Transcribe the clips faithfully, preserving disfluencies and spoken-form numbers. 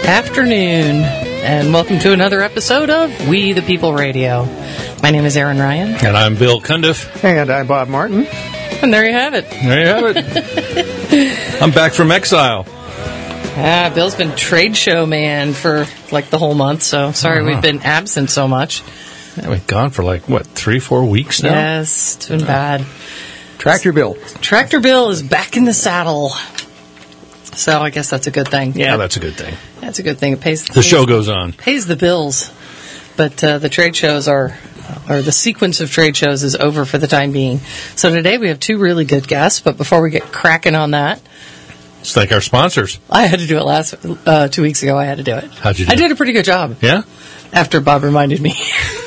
Afternoon, and welcome to another episode of We the People Radio. My name is Aaron Ryan. And I'm Bill Cundiff. And I'm Bob Martin. And there you have it. There you have it. I'm back from exile. Ah, Bill's been trade show man for like the whole month, so sorry uh-huh. we've been absent so much. Yeah, we've gone for like, what, three, four weeks now? Yes, it's been uh, bad. Tractor Bill. Tractor Bill is back in the saddle. So I guess that's a good thing. Yeah, that's a good thing. That's a good thing. It pays the pays, show goes on. Pays the bills. But uh, the trade shows are, or the sequence of trade shows is over for the time being. So today we have two really good guests, but before we get cracking on that, let's thank our sponsors. I had to do it last, uh, two weeks ago. I had to do it. How'd you do I did a pretty good job. Yeah? After Bob reminded me.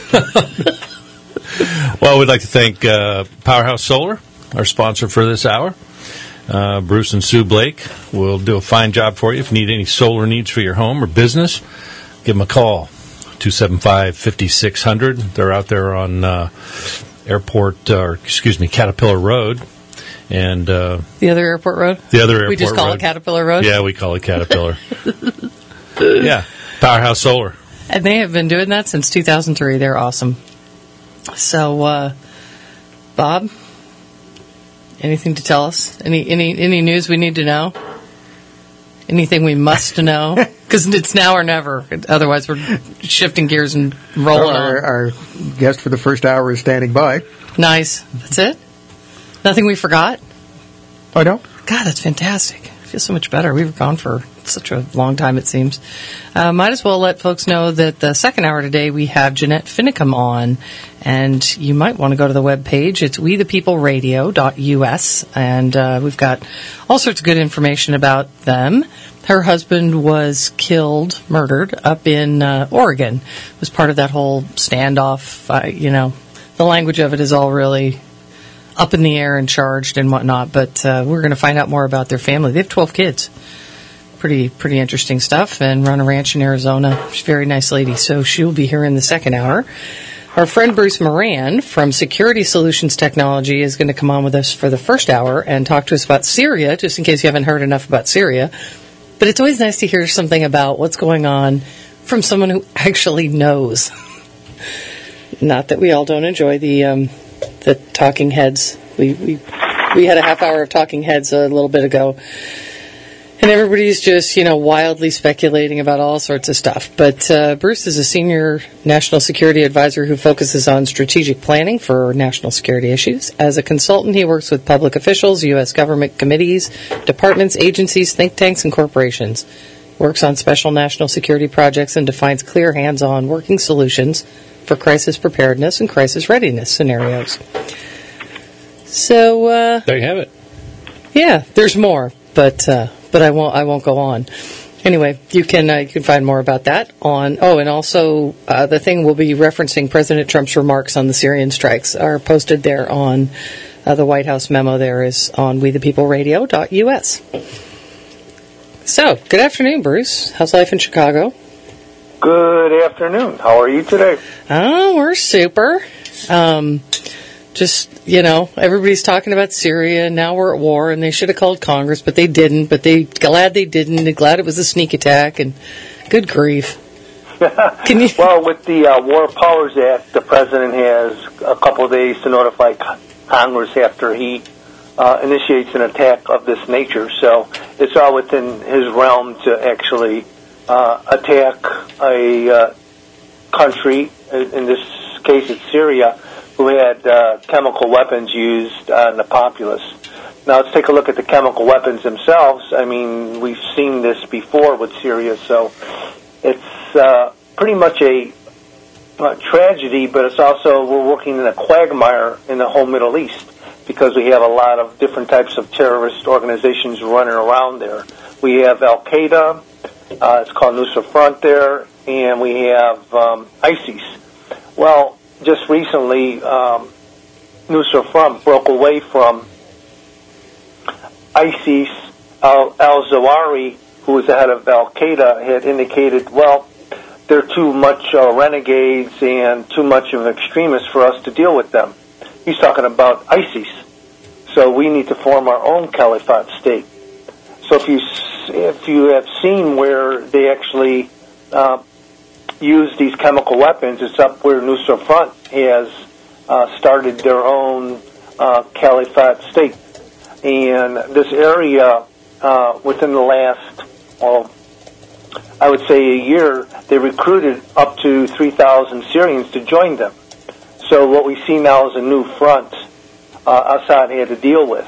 Well, we'd like to thank uh, Powerhouse Solar, our sponsor for this hour. Uh, Bruce and Sue Blake will do a fine job for you. If you need any solar needs for your home or business, give them a call, two seven five, five six zero zero. They're out there on uh, Airport, or excuse me, Caterpillar Road. And uh, the other airport road? The other airport road. We just call road. it Caterpillar Road? Yeah, we call it Caterpillar. Yeah, Powerhouse Solar. And they have been doing that since two thousand three. They're awesome. So, uh, Bob, anything to tell us? Any any any news we need to know? Anything we must know? Because it's now or never. Otherwise, we're shifting gears and rolling our, on. Our guest for the first hour is standing by. Nice. That's it? Nothing we forgot? I don't. God, that's fantastic. I feel so much better. We were gone for such a long time, it seems. Uh, might as well let folks know that the second hour today we have Jeanette Finicum on, and you might want to go to the webpage. It's we the people radio dot U S, and uh, we've got all sorts of good information about them. Her husband was killed, murdered, up in uh, Oregon. It was part of that whole standoff. Uh, you know, the language of it is all really up in the air and charged and whatnot, but uh, we're going to find out more about their family. They have twelve kids. Pretty pretty interesting stuff, and run a ranch in Arizona. She's a very nice lady, so she'll be here in the second hour. Our friend Bruce Moran from Security Solutions Technology is going to come on with us for the first hour and talk to us about Syria, just in case you haven't heard enough about Syria. But it's always nice to hear something about what's going on from someone who actually knows. Not that we all don't enjoy the um, the talking heads. We, we we had a half hour of talking heads a little bit ago. And everybody's just, you know, wildly speculating about all sorts of stuff. But uh, Bruce is a senior national security advisor who focuses on strategic planning for national security issues. As a consultant, he works with public officials, U S government committees, departments, agencies, think tanks, and corporations. Works on special national security projects and defines clear hands-on working solutions for crisis preparedness and crisis readiness scenarios. So, uh... there you have it. Yeah, there's more, but... Uh, But I won't. I won't go on. Anyway, you can uh, you can find more about that on. Oh, and also uh, the thing we'll be referencing President Trump's remarks on the Syrian strikes are posted there on uh, the White House memo. There is on we the people radio dot U S. So, good afternoon, Bruce. How's life in Chicago? Good afternoon. How are you today? Oh, we're super. Um, Just, you know, everybody's talking about Syria, and now we're at war, and they should have called Congress, but they didn't. But they glad they didn't. They're glad it was a sneak attack, and good grief. Can you? Well, with the uh, War Powers Act, the president has a couple of days to notify Congress after he uh, initiates an attack of this nature. So it's all within his realm to actually uh, attack a uh, country, in this case it's Syria, who had uh, chemical weapons used on the populace. Now, let's take a look at the chemical weapons themselves. I mean, we've seen this before with Syria, so it's uh, pretty much a, a tragedy, but it's also, we're working in a quagmire in the whole Middle East because we have a lot of different types of terrorist organizations running around there. We have Al-Qaeda, uh, it's called Nusra Front there, and we have um, ISIS. Well, just recently, um, Nusra Front broke away from ISIS. Al- Al-Zawahiri, who was the head of Al-Qaeda, had indicated, well, they're too much uh, renegades and too much of extremists for us to deal with them. He's talking about ISIS. So we need to form our own caliphate state. So if you if you have seen where they actually uh, use these chemical weapons, it's up where Nusra Front has uh, started their own uh, caliphate state. And this area, uh, within the last, well, I would say a year, they recruited up to three thousand Syrians to join them. So what we see now is a new front uh, Assad had to deal with.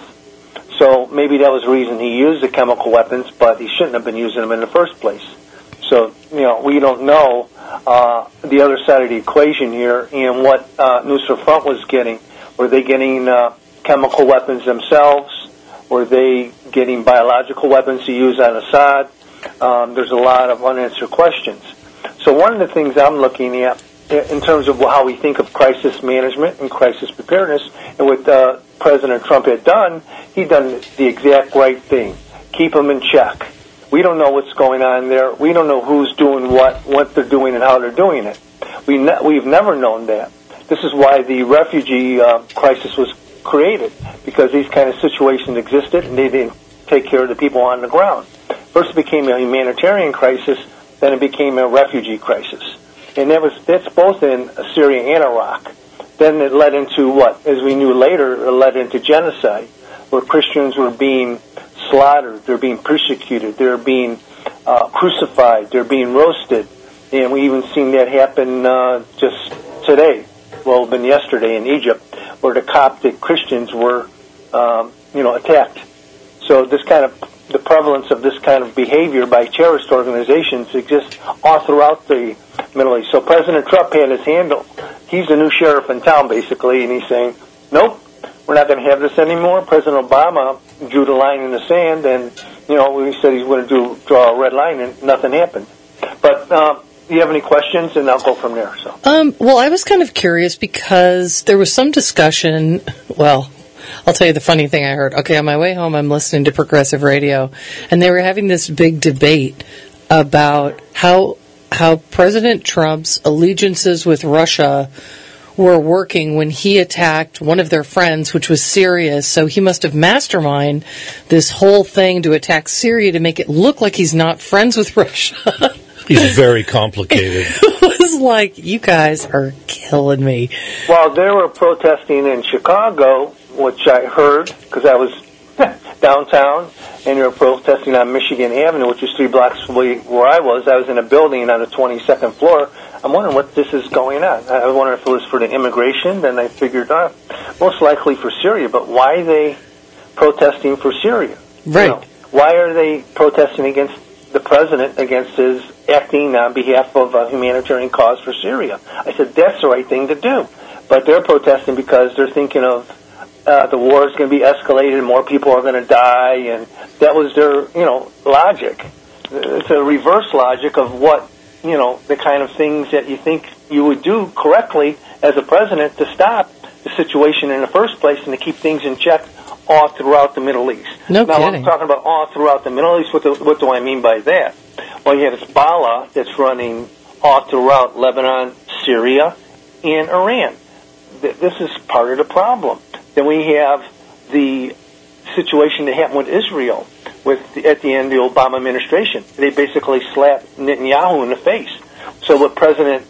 So maybe that was the reason he used the chemical weapons, but he shouldn't have been using them in the first place. So, you know, we don't know uh, the other side of the equation here and what uh, Nusra Front was getting. Were they getting uh, chemical weapons themselves? Were they getting biological weapons to use on Assad? Um, there's a lot of unanswered questions. So one of the things I'm looking at in terms of how we think of crisis management and crisis preparedness, and what uh, President Trump had done, he'd done the exact right thing. Keep them in check. We don't know what's going on there. We don't know who's doing what, what they're doing, and how they're doing it. We ne- we've never known that. This is why the refugee uh, crisis was created, because these kind of situations existed, and they didn't take care of the people on the ground. First it became a humanitarian crisis, then it became a refugee crisis. And that was that's both in Syria and Iraq. Then it led into what, as we knew later, it led into genocide, where Christians were being slaughtered, they're being persecuted, they're being uh, crucified, they're being roasted. And we even seen that happen uh, just today, well, been yesterday in Egypt, where the Coptic Christians were, um, you know, attacked. So this kind of the prevalence of this kind of behavior by terrorist organizations exists all throughout the Middle East. So President Trump had his handle. He's the new sheriff in town, basically, and he's saying, nope, we're not going to have this anymore. President Obama drew the line in the sand, and, you know, he said he's going to do draw a red line, and nothing happened. But uh, do you have any questions? And I'll go from there. So, um, well, I was kind of curious because there was some discussion, well, I'll tell you the funny thing I heard. Okay, on my way home, I'm listening to Progressive Radio, and they were having this big debate about how how President Trump's allegiances with Russia were working when he attacked one of their friends, which was Syria. So he must have masterminded this whole thing to attack Syria to make it look like he's not friends with Russia. He's very complicated. It was like, you guys are killing me. While they were protesting in Chicago, which I heard, because I was downtown, and they were protesting on Michigan Avenue, which is three blocks away where I was. I was in a building on the twenty-second floor. I'm wondering what this is going on. I was wondering if it was for the immigration. Then I figured, uh, most likely for Syria. But why are they protesting for Syria? Right. You know, why are they protesting against the president, against his acting on behalf of a humanitarian cause for Syria? I said, that's the right thing to do. But they're protesting because they're thinking of uh, the war is going to be escalated, more people are going to die, and that was their, you know, logic. It's a reverse logic of what, you know, the kind of things that you think you would do correctly as a president to stop the situation in the first place and to keep things in check all throughout the Middle East. No now, kidding. I'm talking about all throughout the Middle East. What do, what do I mean by that? Well, you have Hezbollah that's running all throughout Lebanon, Syria, and Iran. This is part of the problem. Then we have the situation that happened with Israel with the, at the end of the Obama administration. They basically slapped Netanyahu in the face. So what President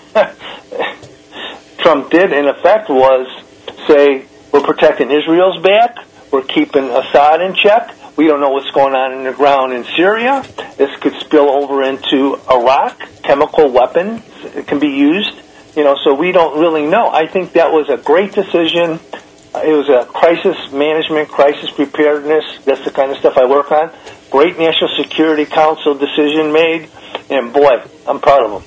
Trump did, in effect, was say, we're protecting Israel's back, we're keeping Assad in check, we don't know what's going on in the ground in Syria, this could spill over into Iraq, chemical weapons can be used, you know, so we don't really know. I think that was a great decision. It was a crisis management, crisis preparedness. That's the kind of stuff I work on. Great National Security Council decision made, and boy, I'm proud of them.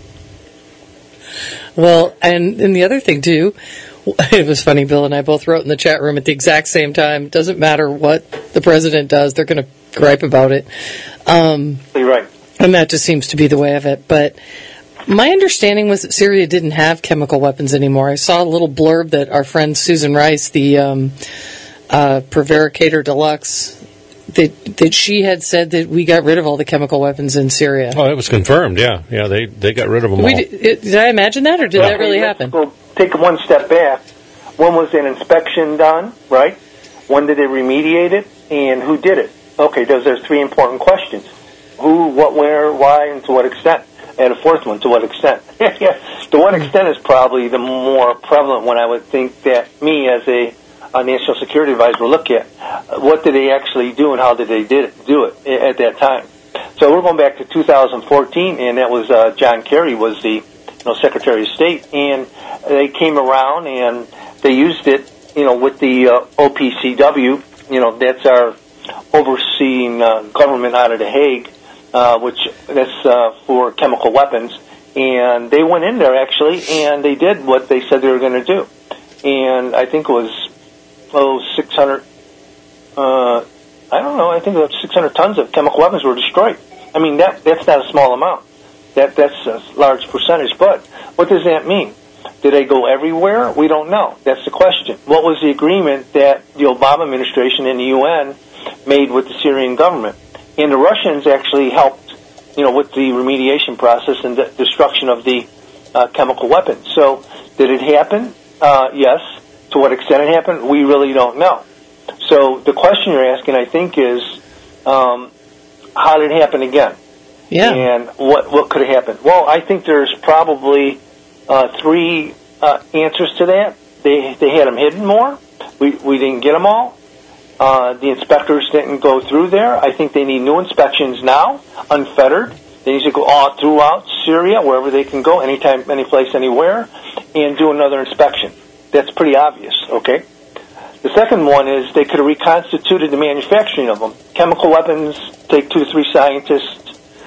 Well, and, and the other thing, too, it was funny, Bill and I both wrote in the chat room at the exact same time. It doesn't matter what the president does, they're going to gripe about it. Um, You're right. And that just seems to be the way of it. But my understanding was that Syria didn't have chemical weapons anymore. I saw a little blurb that our friend Susan Rice, the um, uh, Prevaricator Deluxe, that that she had said that we got rid of all the chemical weapons in Syria. Oh, it was confirmed, yeah. Yeah, they, they got rid of them We all. did, it, did I imagine that, or did Yeah. that really Let's happen? go take one step back. When was an inspection done, right? When did they remediate it? And who did it? Okay, those are three important questions. who, what, where, why, and to what extent. And a fourth one, to what extent. To what extent is probably the more prevalent one. I would think that me as a, a national security advisor will look at. What did they actually do and how did they did it, do it at that time? So we're going back to two thousand fourteen, and that was uh, John Kerry was the you know, Secretary of State, and they came around and they used it, you know, with the uh, O P C W. You know, that's our overseeing uh, government out of The Hague, uh, which that's uh, for chemical weapons. And they went in there, actually, and they did what they said they were going to do. And I think it was, oh, six hundred, uh, I don't know, I think it was six hundred tons of chemical weapons were destroyed. I mean, that that's not a small amount. That That's a large percentage. But what does that mean? Did they go everywhere? We don't know. That's the question. What was the agreement that the Obama administration and the U N made with the Syrian government? And the Russians actually helped, you know, with the remediation process and the destruction of the uh, chemical weapons. So did it happen? Uh, yes. To what extent it happened? We really don't know. So the question you're asking, I think, is um, how did it happen again? Yeah. And what what could have happened? Well, I think there's probably uh, three uh, answers to that. They they had them hidden more. We we didn't get them all. Uh, the inspectors didn't go through there. I think they need new inspections now, unfettered. They need to go all throughout Syria, wherever they can go, anytime, any place, anywhere, and do another inspection. That's pretty obvious, okay? The second one is they could have reconstituted the manufacturing of them. Chemical weapons take two to three scientists,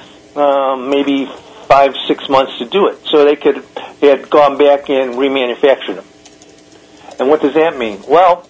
um, maybe five, six months to do it. So they could they had gone back and remanufactured them. And what does that mean? Well,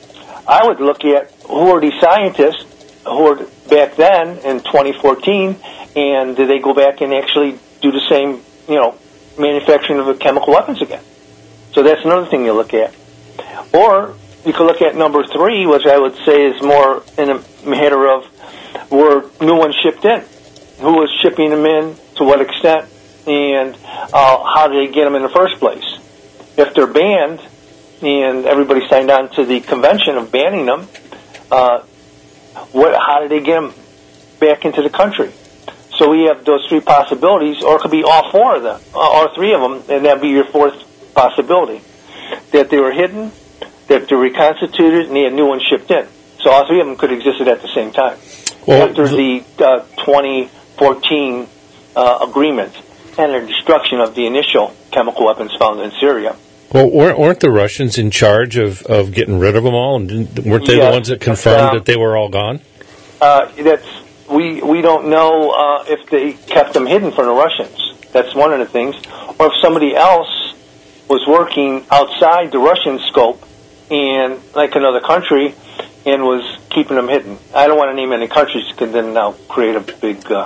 I would look at who are these scientists who were back then in twenty fourteen, and did they go back and actually do the same, you know, manufacturing of the chemical weapons again? So that's another thing you look at. Or you could look at number three, which I would say is more in a matter of were new ones shipped in. Who was shipping them in, to what extent, and uh, how did they get them in the first place? If they're banned, and everybody signed on to the convention of banning them, uh, what, how did they get them back into the country? So we have those three possibilities, or it could be all four of them, all three of them, and that would be your fourth possibility. That they were hidden, that they were reconstituted, and they had new ones shipped in. So all three of them could have existed at the same time. Well, after the uh, twenty fourteen uh, agreement and the destruction of the initial chemical weapons found in Syria. Well, weren't the Russians in charge of, of getting rid of them all, and didn't, weren't they yes, the ones that confirmed um, that they were all gone? Uh, that's we we don't know uh, if they kept them hidden from the Russians. That's one of the things, or if somebody else was working outside the Russian scope and like another country and was keeping them hidden. I don't want to name any countries because then I'll create a big. Uh,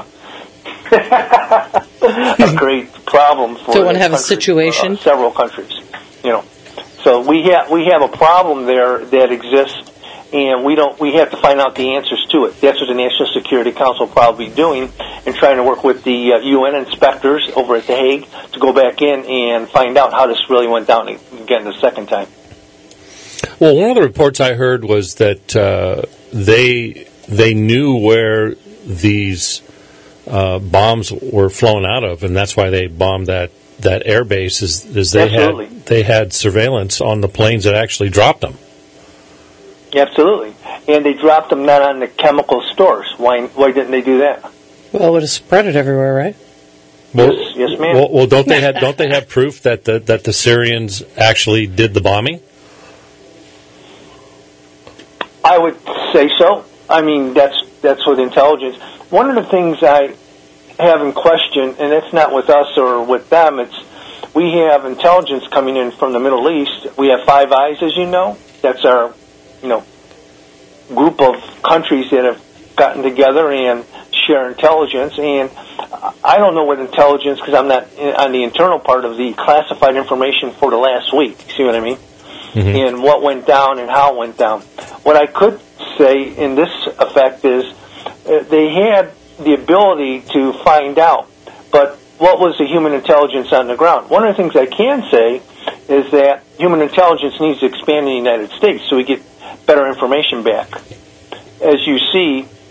a great problem for so want to have country, a situation uh, several countries, you know. So we have we have a problem there that exists, and we don't we have to find out the answers to it. That's what the National Security Council will probably be doing, and trying to work with the uh, U N inspectors over at The Hague to go back in and find out how this really went down again the second time. Well, one of the reports I heard was that uh, they they knew where these Uh, bombs were flown out of, and that's why they bombed that, that air base. Is, is they Absolutely. had they had surveillance on the planes that actually dropped them. Absolutely, and they dropped them not on the chemical stores. Why? Why didn't they do that? Well, it would have spread it everywhere, right? Well, yes, yes, ma'am. Well, well, don't they have don't they have proof that the that the Syrians actually did the bombing? I would say so. I mean, that's that's with intelligence. One of the things I have in question, and it's not with us or with them, it's we have intelligence coming in from the Middle East. We have Five Eyes, as you know. That's our, you know, group of countries that have gotten together and share intelligence. And I don't know what intelligence, because I'm not on the internal part of the classified information for the last week. See what I mean? Mm-hmm. And what went down and how it went down. What I could say in this effect is uh, they had the ability to find out, but what was the human intelligence on the ground? One of the things I can say is that human intelligence needs to expand in the United States so we get better information back. As you see,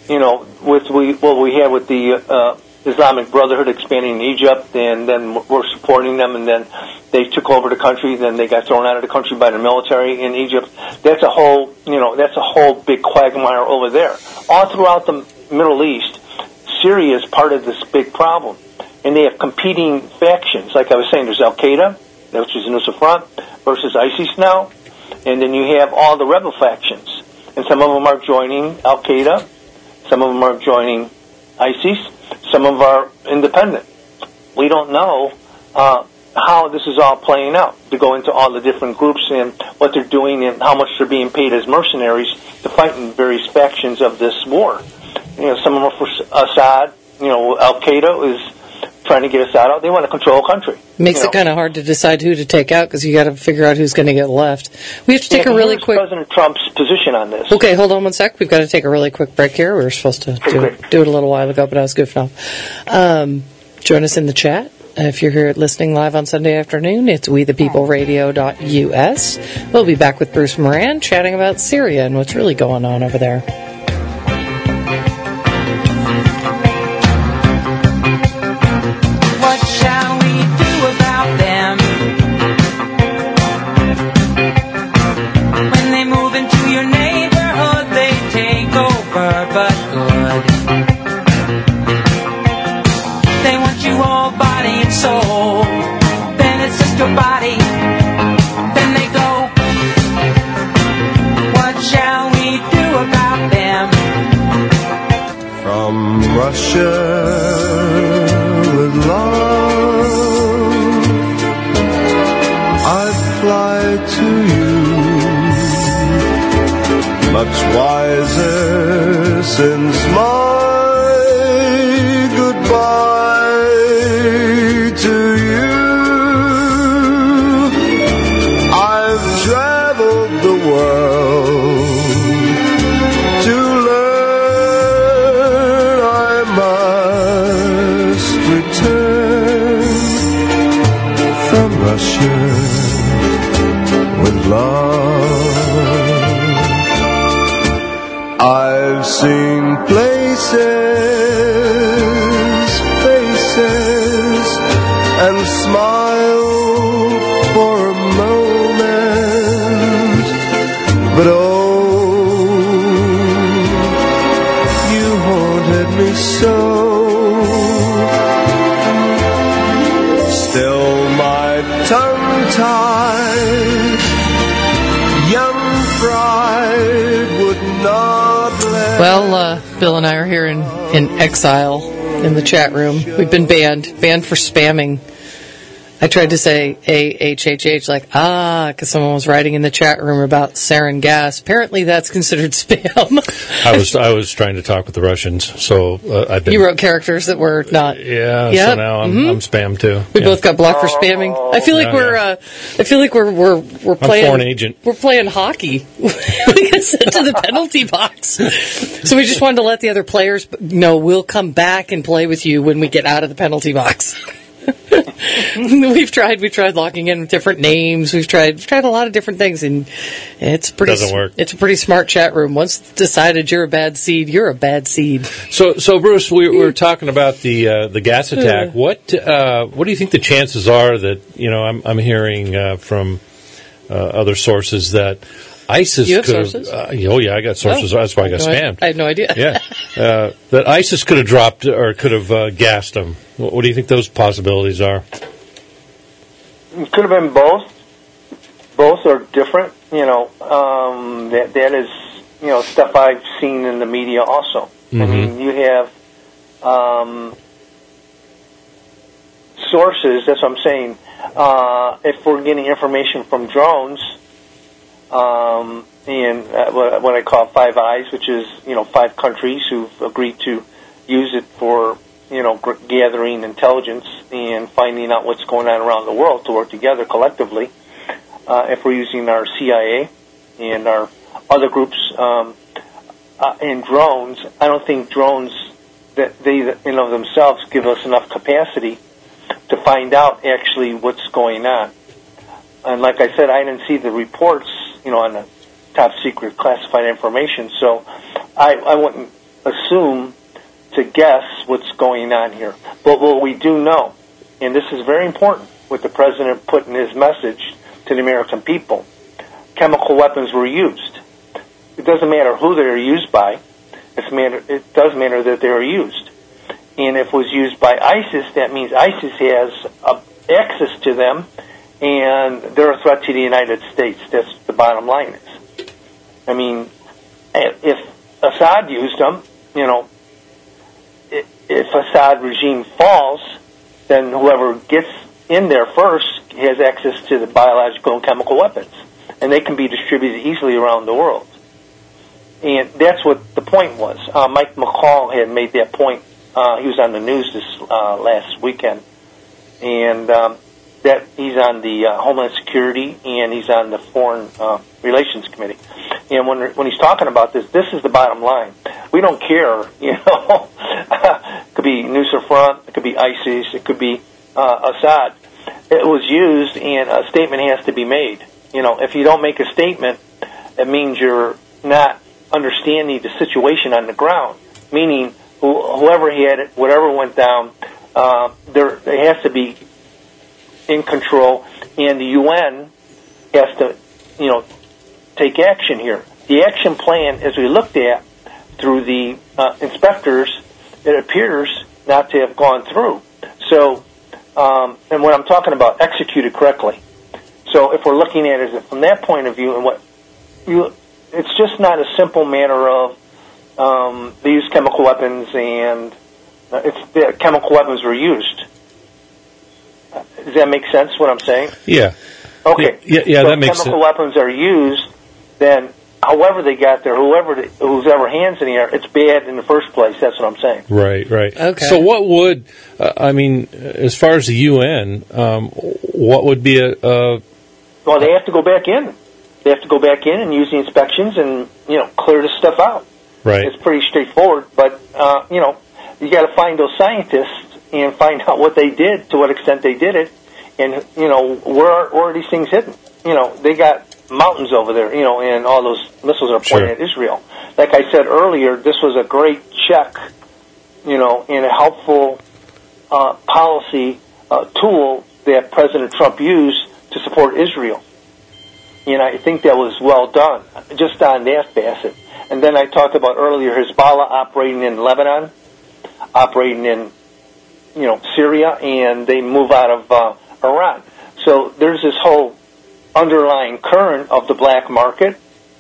you know, with we what we had with the uh, Islamic Brotherhood expanding in Egypt, and then we're supporting them, and then they took over the country, then they got thrown out of the country by the military in Egypt. That's a whole, you know, that's a whole big quagmire over there. All throughout the Middle East, Syria is part of this big problem, and they have competing factions. Like I was saying, there's Al-Qaeda, which is Nusra Front, versus ISIS now, and then you have all the rebel factions, and some of them are joining Al-Qaeda, some of them are joining ISIS, some of them are independent. We don't know uh, how this is all playing out, to go into all the different groups and what they're doing and how much they're being paid as mercenaries to fight in various factions of this war. You know, some of them are for Assad. You know, Al-Qaeda is trying to get Assad out. They want to control a country. Makes you know. it kind of hard to decide who to take out because you got to figure out who's going to get left. We have to take yeah, a really here's quick. President Trump's position on this. Okay, hold on one sec. We've got to take a really quick break here. We were supposed to do it, do it a little while ago, but I was goofing off. Um, join us in the chat. If you're here listening live on Sunday afternoon, it's we the people radio dot U S. We'll be back with Bruce Moran chatting about Syria and what's really going on over there. What shall we do about them? When they move into your neighborhood, they take over, but good. They want you all body and soul. Then it's just your body. Then they go. What shall we do about them? From Russia with love, I fly to you, much wiser since my goodbye to you. I've traveled the world to learn I must return from Russia with love. I've seen places, faces, and smiled for a moment, but oh, you haunted me so. Still my tongue-tied young pride would not let. Well, uh, Bill and I are here in, in exile in the chat room. We've been banned, banned for spamming. I tried to say A H H H, like, ah, because someone was writing in the chat room about sarin gas. Apparently that's considered spam. I was I was trying to talk with the Russians, so uh, I've been. You wrote characters that were not. Yeah, Yep. so now I'm, Mhm. I'm spam too. We yeah. both got blocked for spamming. I feel like Yeah, we're, yeah. uh, I feel like we're we're we're I'm playing. foreign agent. We're playing hockey. We get sent to the penalty box. So we just wanted to let the other players know we'll come back and play with you when we get out of the penalty box. we've tried we tried locking in with different names. We've tried tried a lot of different things, and it's pretty. Doesn't work. It's a pretty smart chat room. Once it's decided you're a bad seed, you're a bad seed. So, so Bruce, we, we were talking about the uh, the gas attack. What uh, what do you think the chances are that, you know, I'm I'm hearing uh, from uh, other sources that ISIS You have could sources? Uh, oh yeah, I got sources. Oh. That's why I got No, spammed. I, I had no idea. yeah, uh, that ISIS could have dropped or could have uh, gassed them. What, what do you think those possibilities are? It could have been both. Both are different. You know, um, that that is, you know, stuff I've seen in the media also. Mm-hmm. I mean, you have um, sources. That's what I'm saying. Uh, if we're getting information from drones, um, and uh, what, what I call Five Eyes, which is, you know, five countries who've agreed to use it for, you know, g- gathering intelligence and finding out what's going on around the world to work together collectively. Uh, if we're using our C I A and our other groups um, uh, and drones, I don't think drones that they in and of themselves give us enough capacity to find out actually what's going on. And like I said, I didn't see the reports, you know, on the top secret classified information, so I, I wouldn't assume to guess what's going on here. But what we do know, and this is very important, what the president put in his message to the American people, chemical weapons were used. It doesn't matter who they're used by. It's matter, it does matter that they're used. And if it was used by ISIS, that means ISIS has uh, access to them, and they're a threat to the United States. That's the bottom line is. I mean, if Assad used them, you know, if Assad regime falls, then whoever gets in there first has access to the biological and chemical weapons, and they can be distributed easily around the world. And that's what the point was. Uh, Mike McCall had made that point. Uh, he was on the news this uh, last weekend, and um, that he's on the uh, Homeland Security and he's on the Foreign uh, Relations Committee. And when when he's talking about this, this is the bottom line. We don't care, you know. It could be Nusra Front, it could be ISIS, it could be uh, Assad. It was used, and a statement has to be made. You know, if you don't make a statement, it means you're not understanding the situation on the ground. Meaning, wh- whoever had it, whatever went down, uh, there it has to be in control, and the U N has to, you know, take action here. The action plan, as we looked at through the uh, inspectors, it appears not to have gone through. So, um, and what I'm talking about, executed correctly. So if we're looking at it from that point of view, and what you, it's just not a simple matter of um, they use chemical weapons and uh, it's the chemical weapons were used. Does that make sense? What I'm saying? Yeah. Okay. Yeah, yeah, so that makes sense. Chemical weapons are used, then however they got there, whoever the, whose ever hands in the air, it's bad in the first place. That's what I'm saying. Right, right. Okay. So what would, uh, I mean, as far as the U N, um, what would be a, a... Well, they have to go back in. They have to go back in and use the inspections and, you know, clear this stuff out. Right. It's pretty straightforward, but, uh, you know, you got to find those scientists and find out what they did, to what extent they did it, and, you know, where are, where are these things hidden? You know, they got mountains over there, you know, and all those missiles are pointed Sure. at Israel. Like I said earlier, this was a great check, you know, and a helpful uh, policy uh, tool that President Trump used to support Israel. And I think that was well done, just on that facet. And then I talked about earlier Hezbollah operating in Lebanon, operating in, you know, Syria, and they move out of uh, Iran. So there's this whole underlying current of the black market,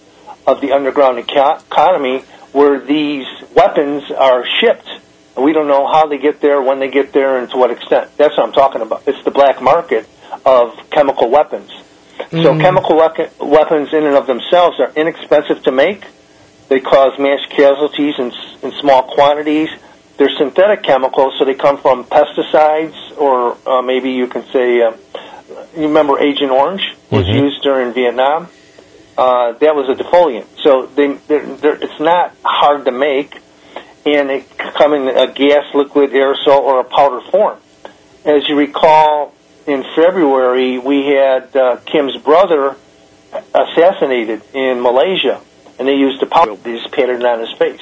of the underground eco- economy, where these weapons are shipped. We don't know how they get there, when they get there, and to what extent. That's what I'm talking about. It's the black market of chemical weapons. Mm. So chemical we- weapons in and of themselves are inexpensive to make. They cause mass casualties in, in small quantities. They're synthetic chemicals, so they come from pesticides, or uh, maybe you can say, uh, you remember Agent Orange was Mm-hmm. used during Vietnam? Uh, that was a defoliant. So they, they're, they're, it's not hard to make, and it can come in a gas, liquid, aerosol, or a powder form. As you recall, in February, we had uh, Kim's brother assassinated in Malaysia, and they used the powder. They just patted it on his face.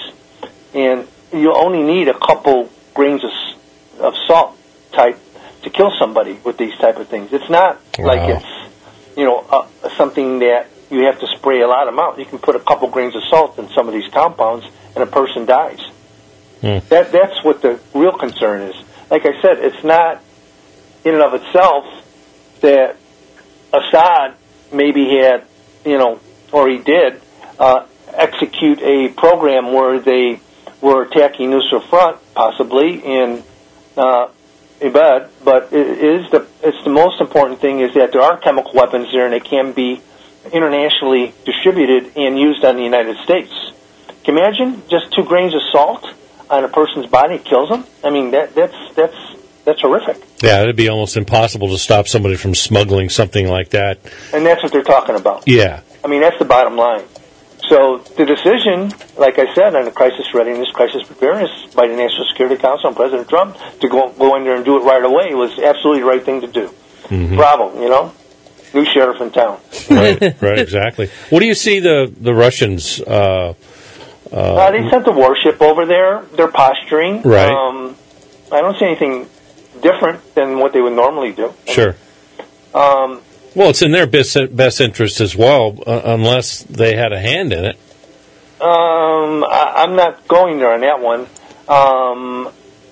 And you only need a couple grains of, of salt type to kill somebody with these type of things. It's not Wow. like it's, you know, uh, something that you have to spray a lot amount. You can put a couple grains of salt in some of these compounds, and a person dies. Hmm. That that's what the real concern is. Like I said, it's not in and of itself that Assad maybe had, you know, or he did uh, execute a program where they were attacking Nusra Front, possibly in uh, Ibad, but it is the it's the most important thing is that there are chemical weapons there, and they can be internationally distributed and used on the United States. Can you imagine just two grains of salt on a person's body kills them? I mean, that that's that's that's horrific. Yeah, it'd be almost impossible to stop somebody from smuggling something like that. And that's what they're talking about. Yeah. I mean, that's the bottom line. So the decision, like I said, on the crisis readiness, crisis preparedness by the National Security Council and President Trump to go go in there and do it right away was absolutely the right thing to do. Mm-hmm. Bravo, you know, new sheriff in town. Right, right, exactly. What do you see the the Russians uh, Uh, they sent the warship over there. They're posturing. Right. Um, I don't see anything different than what they would normally do. Sure. Um, well, it's in their best, best interest as well, uh, unless they had a hand in it. Um, I, I'm not going there on that one. Um,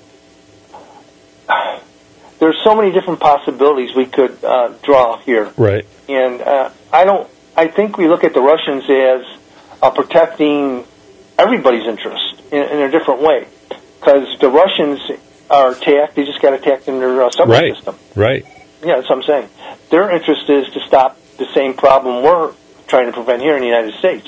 there's so many different possibilities we could uh, draw here. Right. And uh, I don't. I think we look at the Russians as uh, protecting everybody's interest in, in a different way, because the Russians are attacked. They just got attacked in their uh, subway right. system. Right. Yeah, that's what I'm saying. Their interest is to stop the same problem we're trying to prevent here in the United States.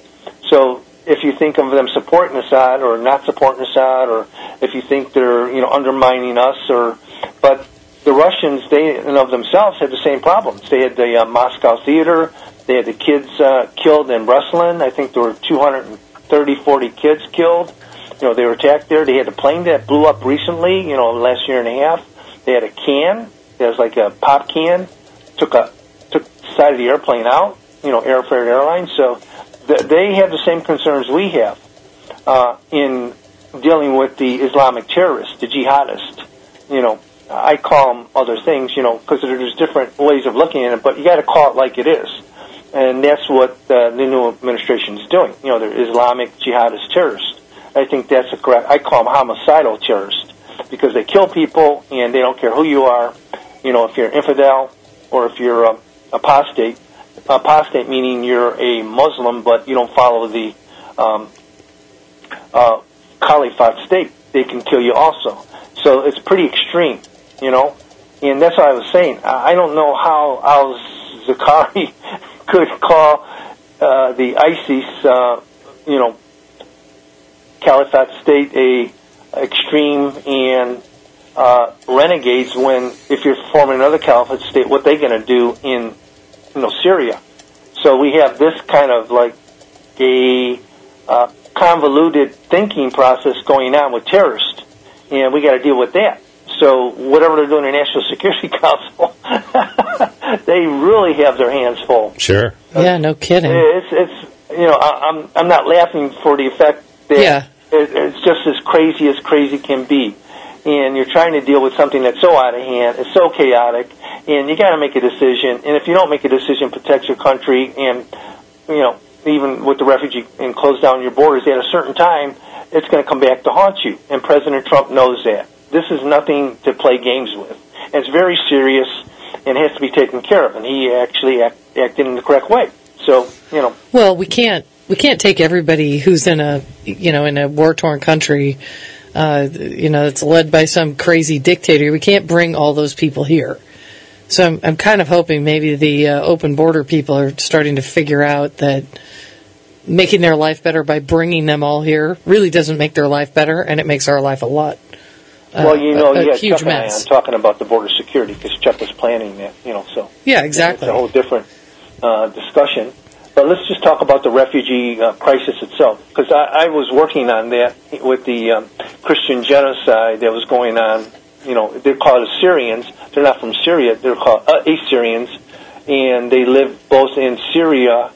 So if you think of them supporting Assad or not supporting Assad, or if you think they're, you know, undermining us, or but the Russians, they in and of themselves had the same problems. They had the uh, Moscow theater. They had the kids uh, killed in Breslin. I think there were two hundred thirty, forty kids killed. You know, they were attacked there. They had a plane that blew up recently, you know, last year and a half. They had a can. It was like a pop can. Took a took the side of the airplane out, you know, Air Freight Airlines. So th- they have the same concerns we have uh, in dealing with the Islamic terrorists, the jihadists. You know, I call them other things, you know, because there's different ways of looking at it, but you got to call it like it is. And that's what uh, the new administration is doing. You know, they're Islamic jihadist terrorists. I think that's a correct. I call them homicidal terrorists because they kill people and they don't care who you are. You know, if you're infidel or if you're um, apostate. Apostate meaning you're a Muslim but you don't follow the um, uh, caliphate state. They can kill you also. So it's pretty extreme, you know. And that's what I was saying. I don't know how al-Zakari could call uh, the ISIS, uh, you know, caliphate state a extreme and uh, renegades when if you're forming another caliphate state, what they going to do in, you know, Syria? So we have this kind of like a uh, convoluted thinking process going on with terrorists, and we got to deal with that. So whatever they're doing in the National Security Council, they really have their hands full. Sure. Yeah, no kidding. It's it's you know I, I'm I'm not laughing for the effect that Yeah. it, it's just as crazy as crazy can be, and you're trying to deal with something that's so out of hand, it's so chaotic, and you got to make a decision. And if you don't make a decision, protect your country, and you know even with the refugee and close down your borders at a certain time, it's going to come back to haunt you. And President Trump knows that. This is nothing to play games with. And it's very serious and has to be taken care of. And he actually act, acted in the correct way. So, you know. Well, we can't we can't take everybody who's in a you know in a war torn country, uh, you know, that's led by some crazy dictator. We can't bring all those people here. So I'm I'm kind of hoping maybe the uh, open border people are starting to figure out that making their life better by bringing them all here really doesn't make their life better, and it makes our life a lot. Uh, well, you know, a, a yeah, huge Chuck and I, mess. I'm talking about the border security because Chuck was planning that, you know, so. Yeah, exactly. It's a whole different uh, discussion. But let's just talk about the refugee uh, crisis itself, because I, I was working on that with the um, Christian genocide that was going on. You know, they're called Assyrians. They're not from Syria. They're called uh, Assyrians, and they live both in Syria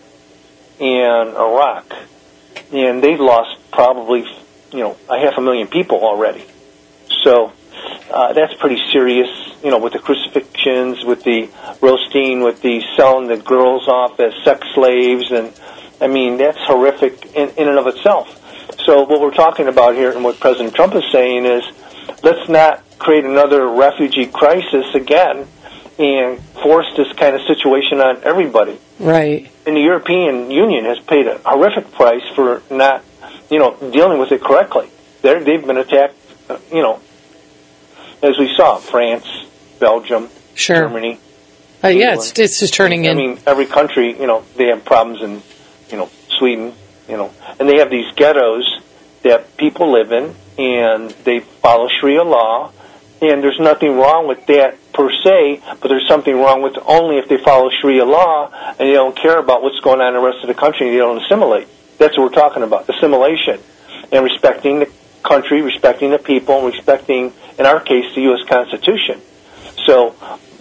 and Iraq. And they've lost probably, you know, a half a million people already. So uh, that's pretty serious, you know, with the crucifixions, with the roasting, with the selling the girls off as sex slaves. And, I mean, that's horrific in, in and of itself. So what we're talking about here and what President Trump is saying is let's not create another refugee crisis again and force this kind of situation on everybody. Right. And the European Union has paid a horrific price for not, you know, dealing with it correctly. They're, they've been attacked, uh, you know, as we saw, France, Belgium, Sure. Germany. Uh, yeah, it's it's just turning I in. mean, every country, you know, they have problems in, you know, Sweden, you know, and they have these ghettos that people live in, and they follow Sharia law, and there's nothing wrong with that per se, but there's something wrong with only if they follow Sharia law and they don't care about what's going on in the rest of the country, they don't assimilate. That's what we're talking about, assimilation, and respecting the country, respecting the people, and respecting, in our case, the U S Constitution. So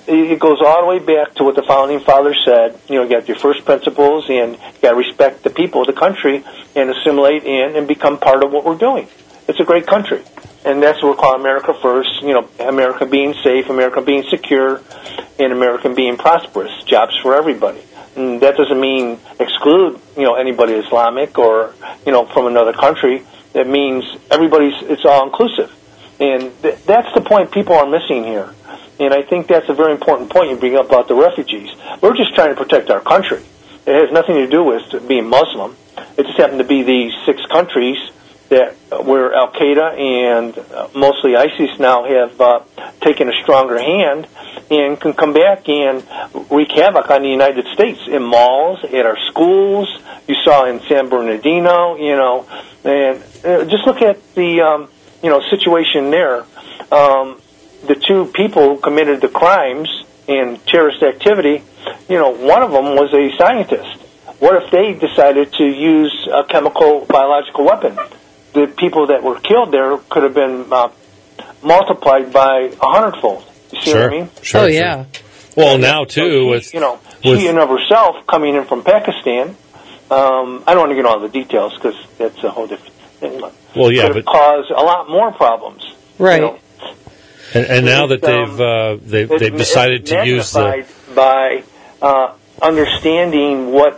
it goes all the way back to what the Founding Fathers said. You know, you got your first principles, and you got to respect the people of the country and assimilate in and become part of what we're doing. It's a great country. And that's what we call America first, you know, America being safe, America being secure, and America being prosperous, jobs for everybody. And that doesn't mean exclude, you know, anybody Islamic or, you know, from another country. It means everybody's, it's all inclusive. And th- that's the point people are missing here. And I think that's a very important point you bring up about the refugees. We're just trying to protect our country. It has nothing to do with being Muslim. It just happened to be these six countries that where Al-Qaeda and uh, mostly ISIS now have uh, taken a stronger hand and can come back and wreak havoc on the United States in malls, at our schools. You saw in San Bernardino, you know, and uh, just look at the, um, you know, situation there. Um, the two people who committed the crimes and terrorist activity, you know, one of them was a scientist. What if they decided to use a chemical, biological weapon? The people that were killed there could have been uh, multiplied by a hundredfold. You see sure. what I mean? Sure, oh, sure. yeah. Well, and now, so too, she, with... You know, with, she in of herself coming in from Pakistan, um, I don't want to get into all the details because that's a whole different thing. Well, yeah, could have but... caused a lot more problems. Right. You know? And, and now that um, they've uh, they've, it's, they've decided it's to use the... by uh, understanding what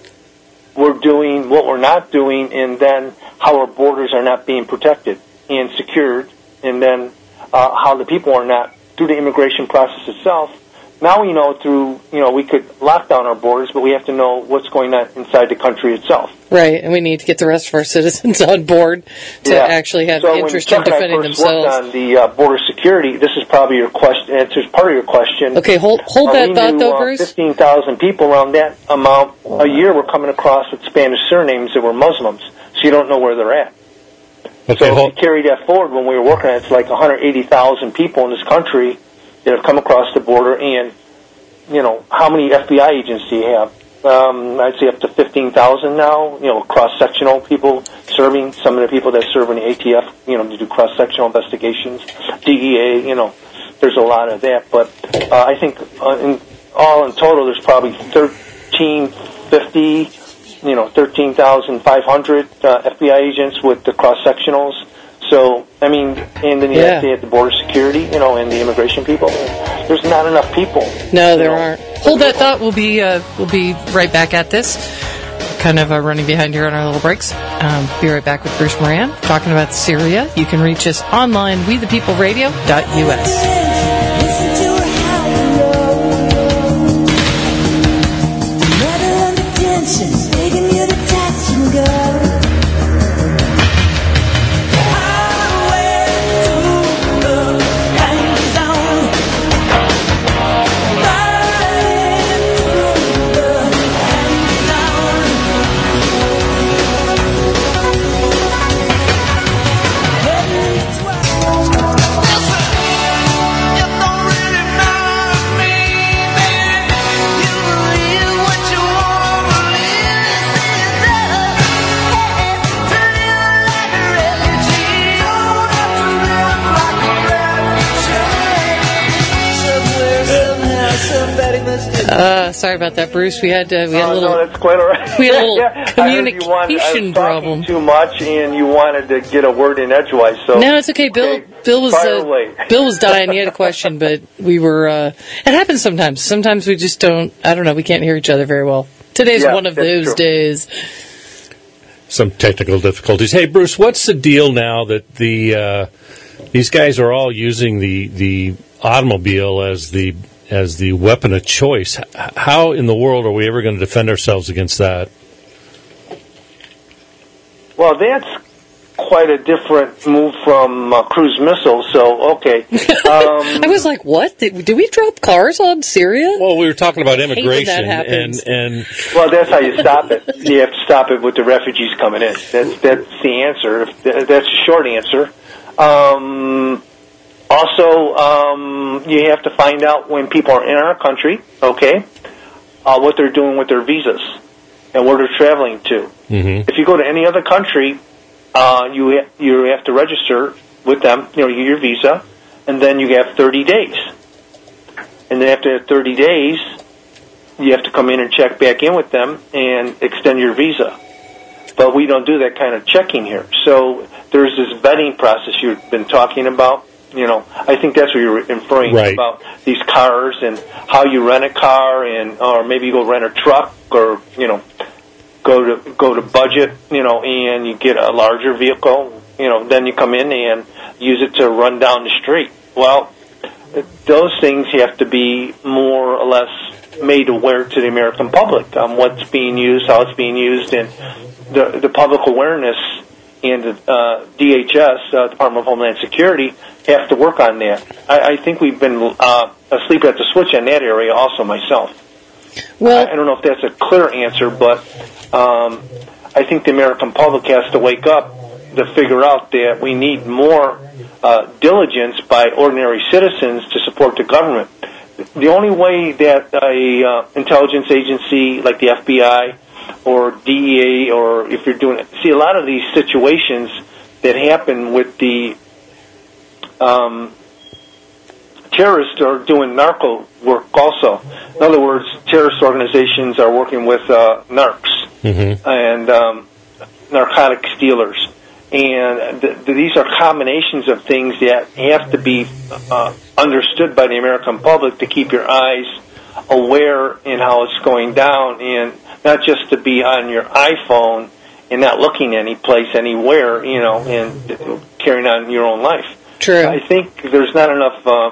we're doing, what we're not doing, and then how our borders are not being protected and secured, and then uh, how the people are not, through the immigration process itself. Now we know through, you know, we could lock down our borders, but we have to know what's going on inside the country itself. Right, and we need to get the rest of our citizens on board to yeah. actually have so interest in defending when Chuck and I first themselves. worked on the uh, border security, this is probably your question, answers part of your question. Okay, hold hold uh, that we thought, knew, though, uh, Bruce. fifteen thousand people around that amount a year were coming across with Spanish surnames that were Muslims, so you don't know where they're at. Okay, so hold... if you carry that forward, when we were working on it, it's like one hundred eighty thousand people in this country that have come across the border, and, you know, how many F B I agents do you have? Um, I'd say up to fifteen thousand now, you know, cross-sectional people serving, some of the people that serve in the A T F, you know, to do cross-sectional investigations, D E A, you know, there's a lot of that. But uh, I think uh, in, all in total, there's probably thirteen fifty, you know, thirteen thousand five hundred uh, F B I agents with the cross-sectionals. So, I mean, and then you Yeah. have to have the border security, you know, and the immigration people. There's not enough people. No, there you know. aren't. Hold that thought. We'll be uh, we'll be right back at this. Kind of uh, running behind here on our little breaks. Um, be right back with Bruce Moran talking about Syria. You can reach us online, we the people radio dot U S. Uh, sorry about that, Bruce. We had uh, we had a Oh, little no, that's quite all right. we had a little yeah, I heard you wanted- I communication was talking problem. too much, and you wanted to get a word in edgewise. So No, it's okay. Bill Okay, Bill was fire uh, away. Bill was dying. He had a question, but we were. Uh, it happens sometimes. Sometimes we just don't. I don't know. We can't hear each other very well. Today's Yeah, one of that's those true. days. Some technical difficulties. Hey, Bruce, what's the deal now that the uh, these guys are all using the the automobile as the as the weapon of choice? H- How in the world are we ever going to defend ourselves against that? Well, that's quite a different move from uh, cruise missiles. So, okay. Um, I was like, what? Did, did we drop cars on Syria? Well, we were talking about hate when that immigration, and happens. and well, that's how you stop it. You have to stop it with the refugees coming in. That's that's the answer. That's the short answer. Um, also, um, you have to find out when people are in our country, okay, uh, what they're doing with their visas and where they're traveling to. Mhm. If you go to any other country, uh, you ha- you have to register with them. You know, you get your visa, and then you have thirty days. and then after thirty days, you have to come in and check back in with them and extend your visa. But we don't do that kind of checking here. So there's this vetting process you've been talking about. You know, I think that's what you're inferring Right. about these cars and how you rent a car, and or maybe you go rent a truck, or you know, go to go to budget, you know, and you get a larger vehicle. You know, then you come in and use it to run down the street. Well, those things have to be more or less made aware to the American public on what's being used, how it's being used, and the the public awareness and the uh, D H S, uh, Department of Homeland Security, have to work on that. I, I think we've been uh, asleep at the switch in that area also myself. Well, I, I don't know if that's a clear answer, but um, I think the American public has to wake up to figure out that we need more uh, diligence by ordinary citizens to support the government. The only way that a uh, intelligence agency like the F B I or D E A, or if you're doing see a lot of these situations that happen with the um, terrorists are doing narco work also. In other words, terrorist organizations are working with uh, narcs Mm-hmm. and um, narcotics dealers. And th- th- these are combinations of things that have to be uh, understood by the American public to keep your eyes aware in how it's going down, and not just to be on your iPhone and not looking any place, anywhere, you know, and uh, carrying on your own life. true. I think there's not enough uh,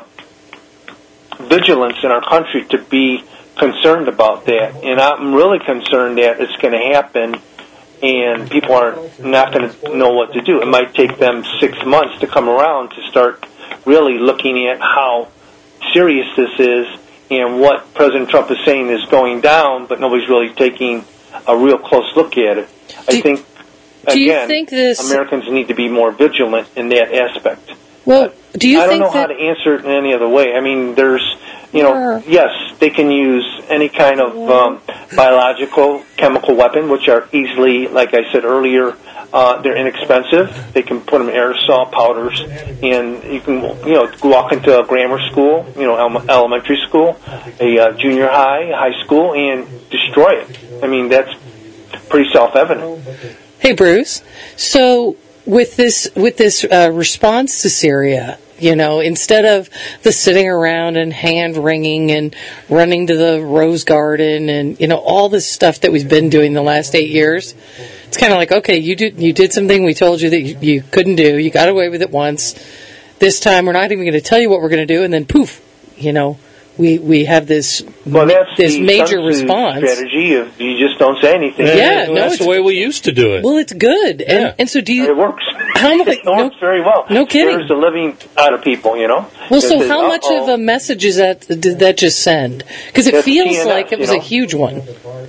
vigilance in our country to be concerned about that, and I'm really concerned that it's going to happen and people are not going to know what to do. It might take them six months to come around to start really looking at how serious this is and what President Trump is saying is going down, but nobody's really taking a real close look at it. Do- I think, do you again, think this- Americans need to be more vigilant in that aspect. Well, do you I don't think know how that... to answer it in any other way. I mean, there's, you know, Sure. yes, they can use any kind of um, biological, chemical weapon, which are easily, like I said earlier, uh, they're inexpensive. They can put them in aerosol powders, and you can, you know, walk into a grammar school, you know, ele- elementary school, a uh, junior high, high school, and destroy it. I mean, that's pretty self-evident. Hey, Bruce. So with this with this uh, response to Syria, you know, instead of the sitting around and hand wringing and running to the Rose Garden and, you know, all this stuff that we've been doing the last eight years, it's kind of like, okay, you did you did something we told you that you, you couldn't do. You got away with it once. This time we're not even going to tell you what we're going to do, and then poof, you know, we we have this Well, that's this the major Sun Tzu response. strategy of you just don't say anything. Yeah, well, no, that's it's- the way we used to do it. Well, it's good, and Yeah. and so do you? It works. How much? It works No, very well. no kidding. Scares the living out of people, you know. well, It so says, how much "Uh-oh." of a message is that did that just send? Because it That's feels T N S, like it was you a know? huge one.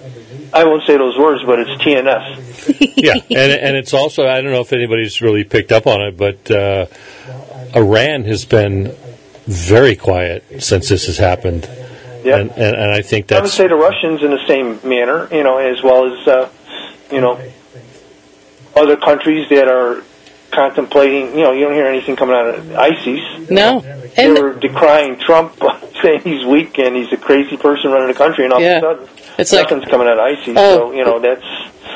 I won't say those words, but it's T N S. Yeah, and and it's also, I don't know if anybody's really picked up on it, but uh, Iran has been very quiet since this has happened. Yeah. And, and, and I think I would that's... say the Russians in the same manner, you know, as well as, uh, you know, other countries that are contemplating, you know, you don't hear anything coming out of ISIS. No, They and were decrying Trump, saying he's weak and he's a crazy person running the country, and all Yeah. of a sudden, It's like- nothing's coming out of ISIS. Oh. So, you know, that's...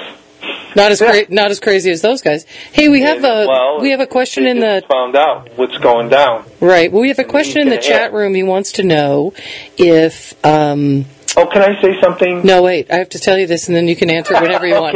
not as Yeah. cra- not as crazy as those guys. Hey, we have a well, we have a question they in the just found out what's going down. right. Well, we have a question in the Yeah. chat room. He wants to know if. Um, Oh, can I say something? no, wait. I have to tell you this, and then you can answer it whenever you want.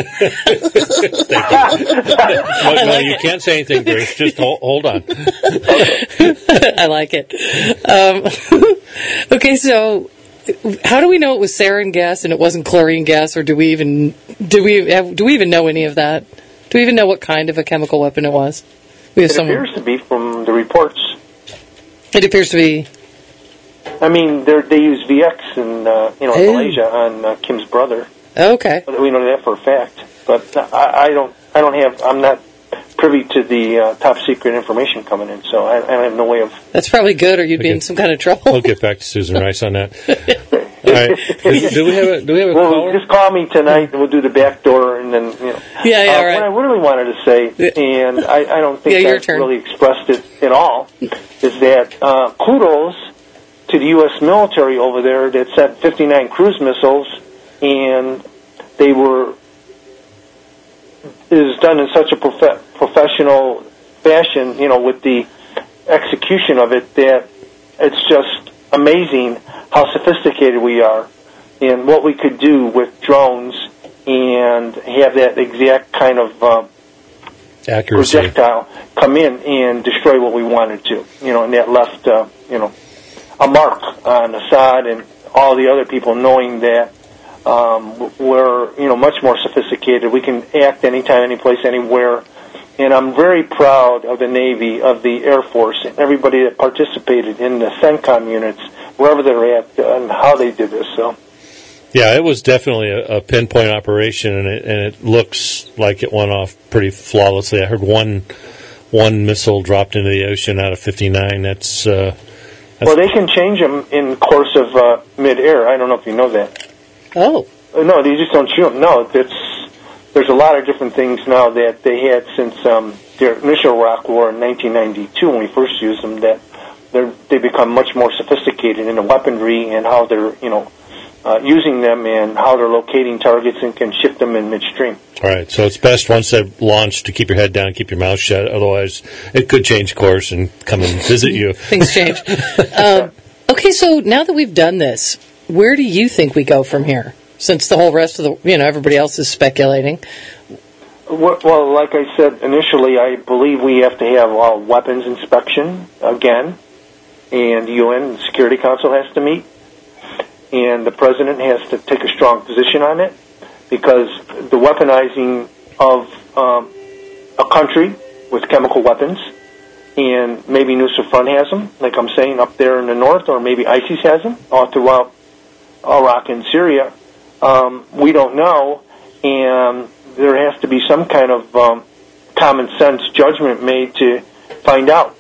No, no, you can't say anything, Bruce. Just hold, hold on. I like it. Um, okay, so how do we know it was sarin gas and it wasn't chlorine gas, or do we even do we have, do we even know any of that? Do we even know what kind of a chemical weapon it was? We have It someone. appears to be from the reports. It appears to be. I mean, they're- they use V X in, uh, you know, in Oh. Malaysia on uh, Kim's brother. Okay. We know that for a fact. But I, I don't, I don't have, I'm not privy to the uh, top secret information coming in, so I, I have no way of. That's probably good, or you'd be Okay. in some kind of trouble. We'll get back to Susan Rice on that. All right. Do, do we have a, do we have a Well, caller? just call me tonight, and we'll do the back door, and then, you know. Yeah, yeah, uh, right. What I really wanted to say, and I, I don't think Yeah, your I've turn. really expressed it at all, is that uh, kudos to the U S military over there that sent fifty-nine cruise missiles, and they were it is done in such a prof- professional fashion, you know, with the execution of it, that it's just amazing how sophisticated we are and what we could do with drones and have that exact kind of uh, accuracy projectile come in and destroy what we wanted to, you know, and that left, uh, you know, a mark on Assad and all the other people, knowing that um, we're, you know, much more sophisticated. We can act anytime, any place, anywhere. And I'm very proud of the Navy, of the Air Force, and everybody that participated in the CENTCOM units, wherever they're at, and how they did this. So, yeah, it was definitely a, a pinpoint operation, and it, and it looks like it went off pretty flawlessly. I heard one one missile dropped into the ocean out of fifty-nine. That's, uh, that's well, they can change them in course of uh, mid-air. I don't know if you know that. Oh. No, they just don't shoot them. No, it's, there's a lot of different things now that they had since um, their initial Iraq War in nineteen ninety-two when we first used them, that they're, they become much more sophisticated in the weaponry and how they're, you know, uh, using them and how they're locating targets and can ship them in midstream. All right, so it's best once they've launched to keep your head down, keep your mouth shut. Otherwise, it could change course and come and visit you. Things change. um, okay, so now that we've done this, where do you think we go from here? Since the whole rest of the, you know, everybody else is speculating. Well, like I said initially, I believe we have to have a weapons inspection again, and the U N Security Council has to meet, and the President has to take a strong position on it, because the weaponizing of um, a country with chemical weapons, and maybe Nusra Front has them, like I'm saying, up there in the north, or maybe ISIS has them all throughout Iraq and Syria. Um, we don't know, and there has to be some kind of um, common sense judgment made to find out.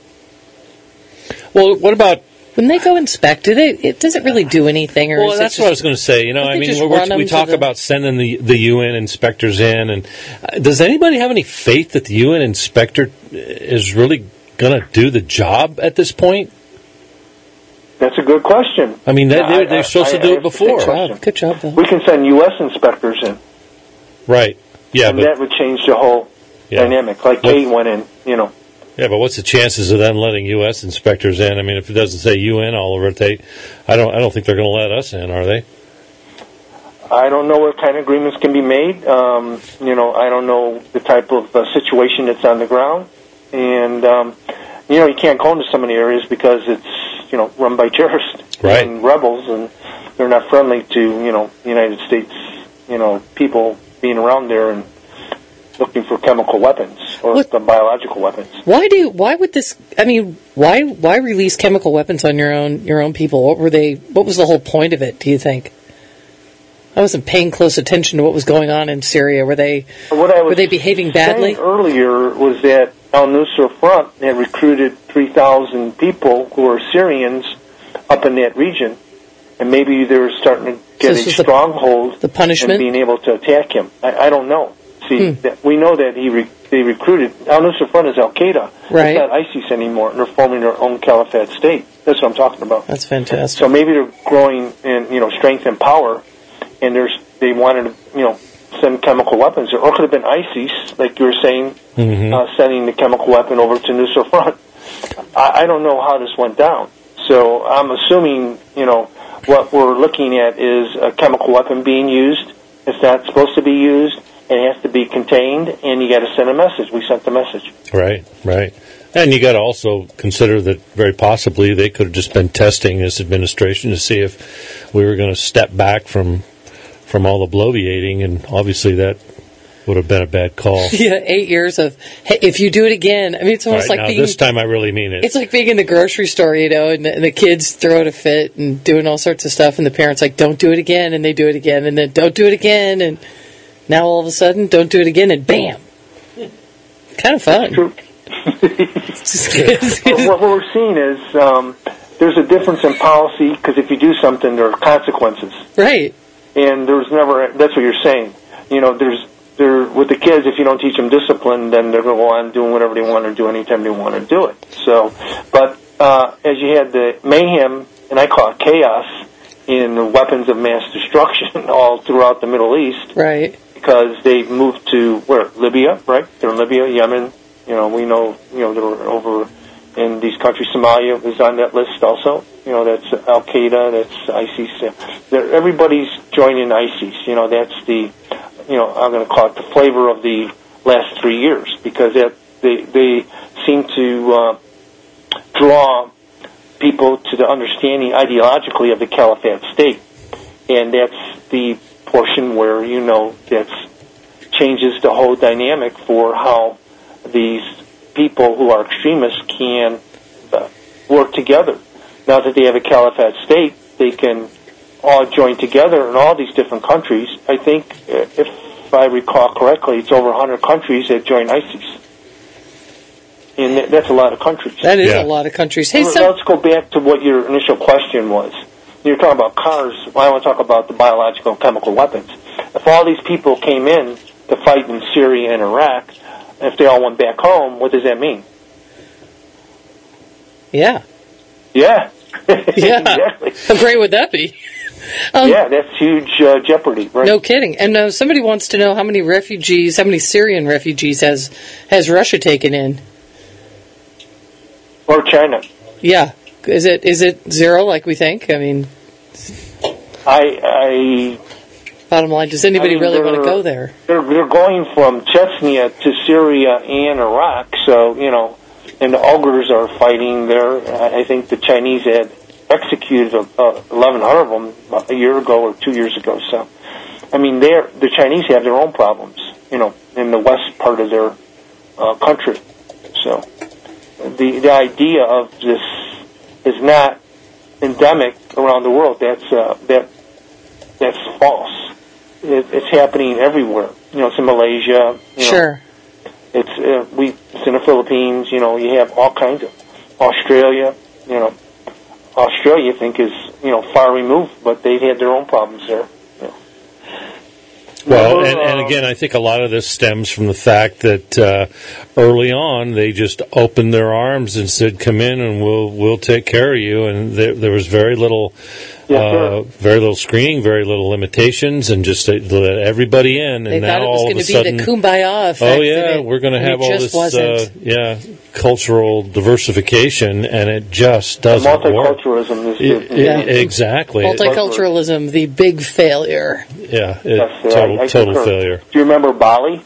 Well, what about... When they go inspect it, it, it doesn't really do anything. Or well, is that's it just, what I was going to say. You know, I mean, we're, we're, we talk about sending the, the U N inspectors in, and uh, does anybody have any faith that the U N inspector is really going to do the job at this point? That's a good question. I mean, they, they're, they're supposed I, to do I, it before. Good job, good job, Bill. We can send U S inspectors in. Right. Yeah, and but that would change the whole yeah. dynamic. Like Kate went in, you know. Yeah, but what's the chances of them letting U S inspectors in? I mean, if it doesn't say U N all over it, they, I don't, I don't think they're going to let us in, are they? I don't know what kind of agreements can be made. Um, you know, I don't know the type of uh, situation that's on the ground, and um, you know, you can't go into some of the areas because it's, you know, run by terrorists right. and rebels, and they're not friendly to, you know, the United States, you know, people being around there and looking for chemical weapons or what? the biological weapons. Why do? Why would this? I mean, why? Why release chemical weapons on your own your own people? What were they? What was the whole point of it? Do you think? I wasn't paying close attention to what was going on in Syria. Were they? What I was were they behaving badly? saying earlier was that Al Nusra Front had recruited three thousand people who are Syrians up in that region, and maybe they were starting to get so a stronghold the, the punishment? and being able to attack him. I, I don't know. See, hmm. that we know that he re, they recruited. Al Nusra Front is Al Qaeda. Right. It's not ISIS anymore, and they're forming their own caliphate state. That's what I'm talking about. That's fantastic. So maybe they're growing in, you know, strength and power, and there's they wanted to, you know, send chemical weapons, or it could have been ISIS, like you were saying, mm-hmm. uh, sending the chemical weapon over to Nusra Front. I, I don't know how this went down, so I'm assuming, you know, what we're looking at is a chemical weapon being used. It's not supposed to be used. It has to be contained, and you got to send a message. We sent the message. Right, right. And you got to also consider that very possibly they could have just been testing this administration to see if we were going to step back from from all the bloviating, and obviously that would have been a bad call. Yeah, eight years of, hey, if you do it again, I mean, it's almost right, like now, being... this time I really mean it. It's like being in the grocery store, you know, and the, and the kids throwing a fit and doing all sorts of stuff, and the parents like, don't do it again, and they do it again, and then don't do it again, and now all of a sudden, don't do it again, and bam! Kind of fun. True. What we're seeing is um, there's a difference in policy, because if you do something, there are consequences. Right. And there's never, that's what you're saying. You know, there's, there, with the kids, if you don't teach them discipline, then they're going to go on doing whatever they want to do anytime they want to do it. So, but uh, as you had the mayhem and I call it chaos, in weapons of mass destruction all throughout the Middle East. Right. Because they've moved to, where? Libya, right? They're in Libya, Yemen. You know, we know, you know, they're over in these countries. Somalia is on that list also. You know, that's Al-Qaeda, that's ISIS. They're, everybody's joining ISIS. You know, that's the, you know, I'm going to call it the flavor of the last three years, because it, they, they seem to uh, draw people to the understanding ideologically of the caliphate state. And that's the portion where, you know, that changes the whole dynamic for how these people who are extremists can uh, work together. Now that they have a caliphate state, they can all join together in all these different countries. I think, uh, if I recall correctly, it's over one hundred countries that join ISIS. And th- that's a lot of countries. That is Yeah. a lot of countries. Hey, Well, so let's go back to what your initial question was. You're talking about cars. Well, I want to talk about the biological and chemical weapons. If all these people came in to fight in Syria and Iraq, if they all went back home, what does that mean? yeah, Yeah. yeah. Exactly. How great would that be? Um, Yeah, that's huge uh, jeopardy, right? No kidding. And uh, somebody wants to know how many refugees, how many Syrian refugees has has Russia taken in? Or China. Yeah, is it is it zero like we think? I mean, I, I bottom line, does anybody I mean, really want to they're- go there? they're, they're going from Chechnya to Syria and Iraq, so, you know, and the Uyghurs are fighting there. I I think the Chinese had executed uh, eleven hundred of them a year ago or two years ago. So, I mean, they're, the Chinese have their own problems, you know, in the west part of their uh, country. So, the the idea of this is not endemic around the world. That's uh, that that's false. It, it's happening everywhere. You know, it's in Malaysia. You know, Sure. It's uh, we. It's in the Philippines. You know, you have all kinds of Australia. You know, Australia, I think, is you know far removed, but they've had their own problems there. You know. Well, Remember, and, and uh, again, I think a lot of this stems from the fact that uh, early on they just opened their arms and said, "Come in, and we'll we'll take care of you." And there, there was very little, Yes, uh, sir. very little screening, very little limitations, and just let everybody in. They And thought now it was all of going a to sudden, be the kumbaya effect. oh yeah, and it- we're going to and have it all just this, wasn't. uh, yeah, cultural diversification, and it just doesn't work. multiculturalism is It- the, Yeah. it- exactly. It- Multiculturalism, the big failure. yeah, it, Yes, sir, total, I- I total concur. failure. Do you remember Bali?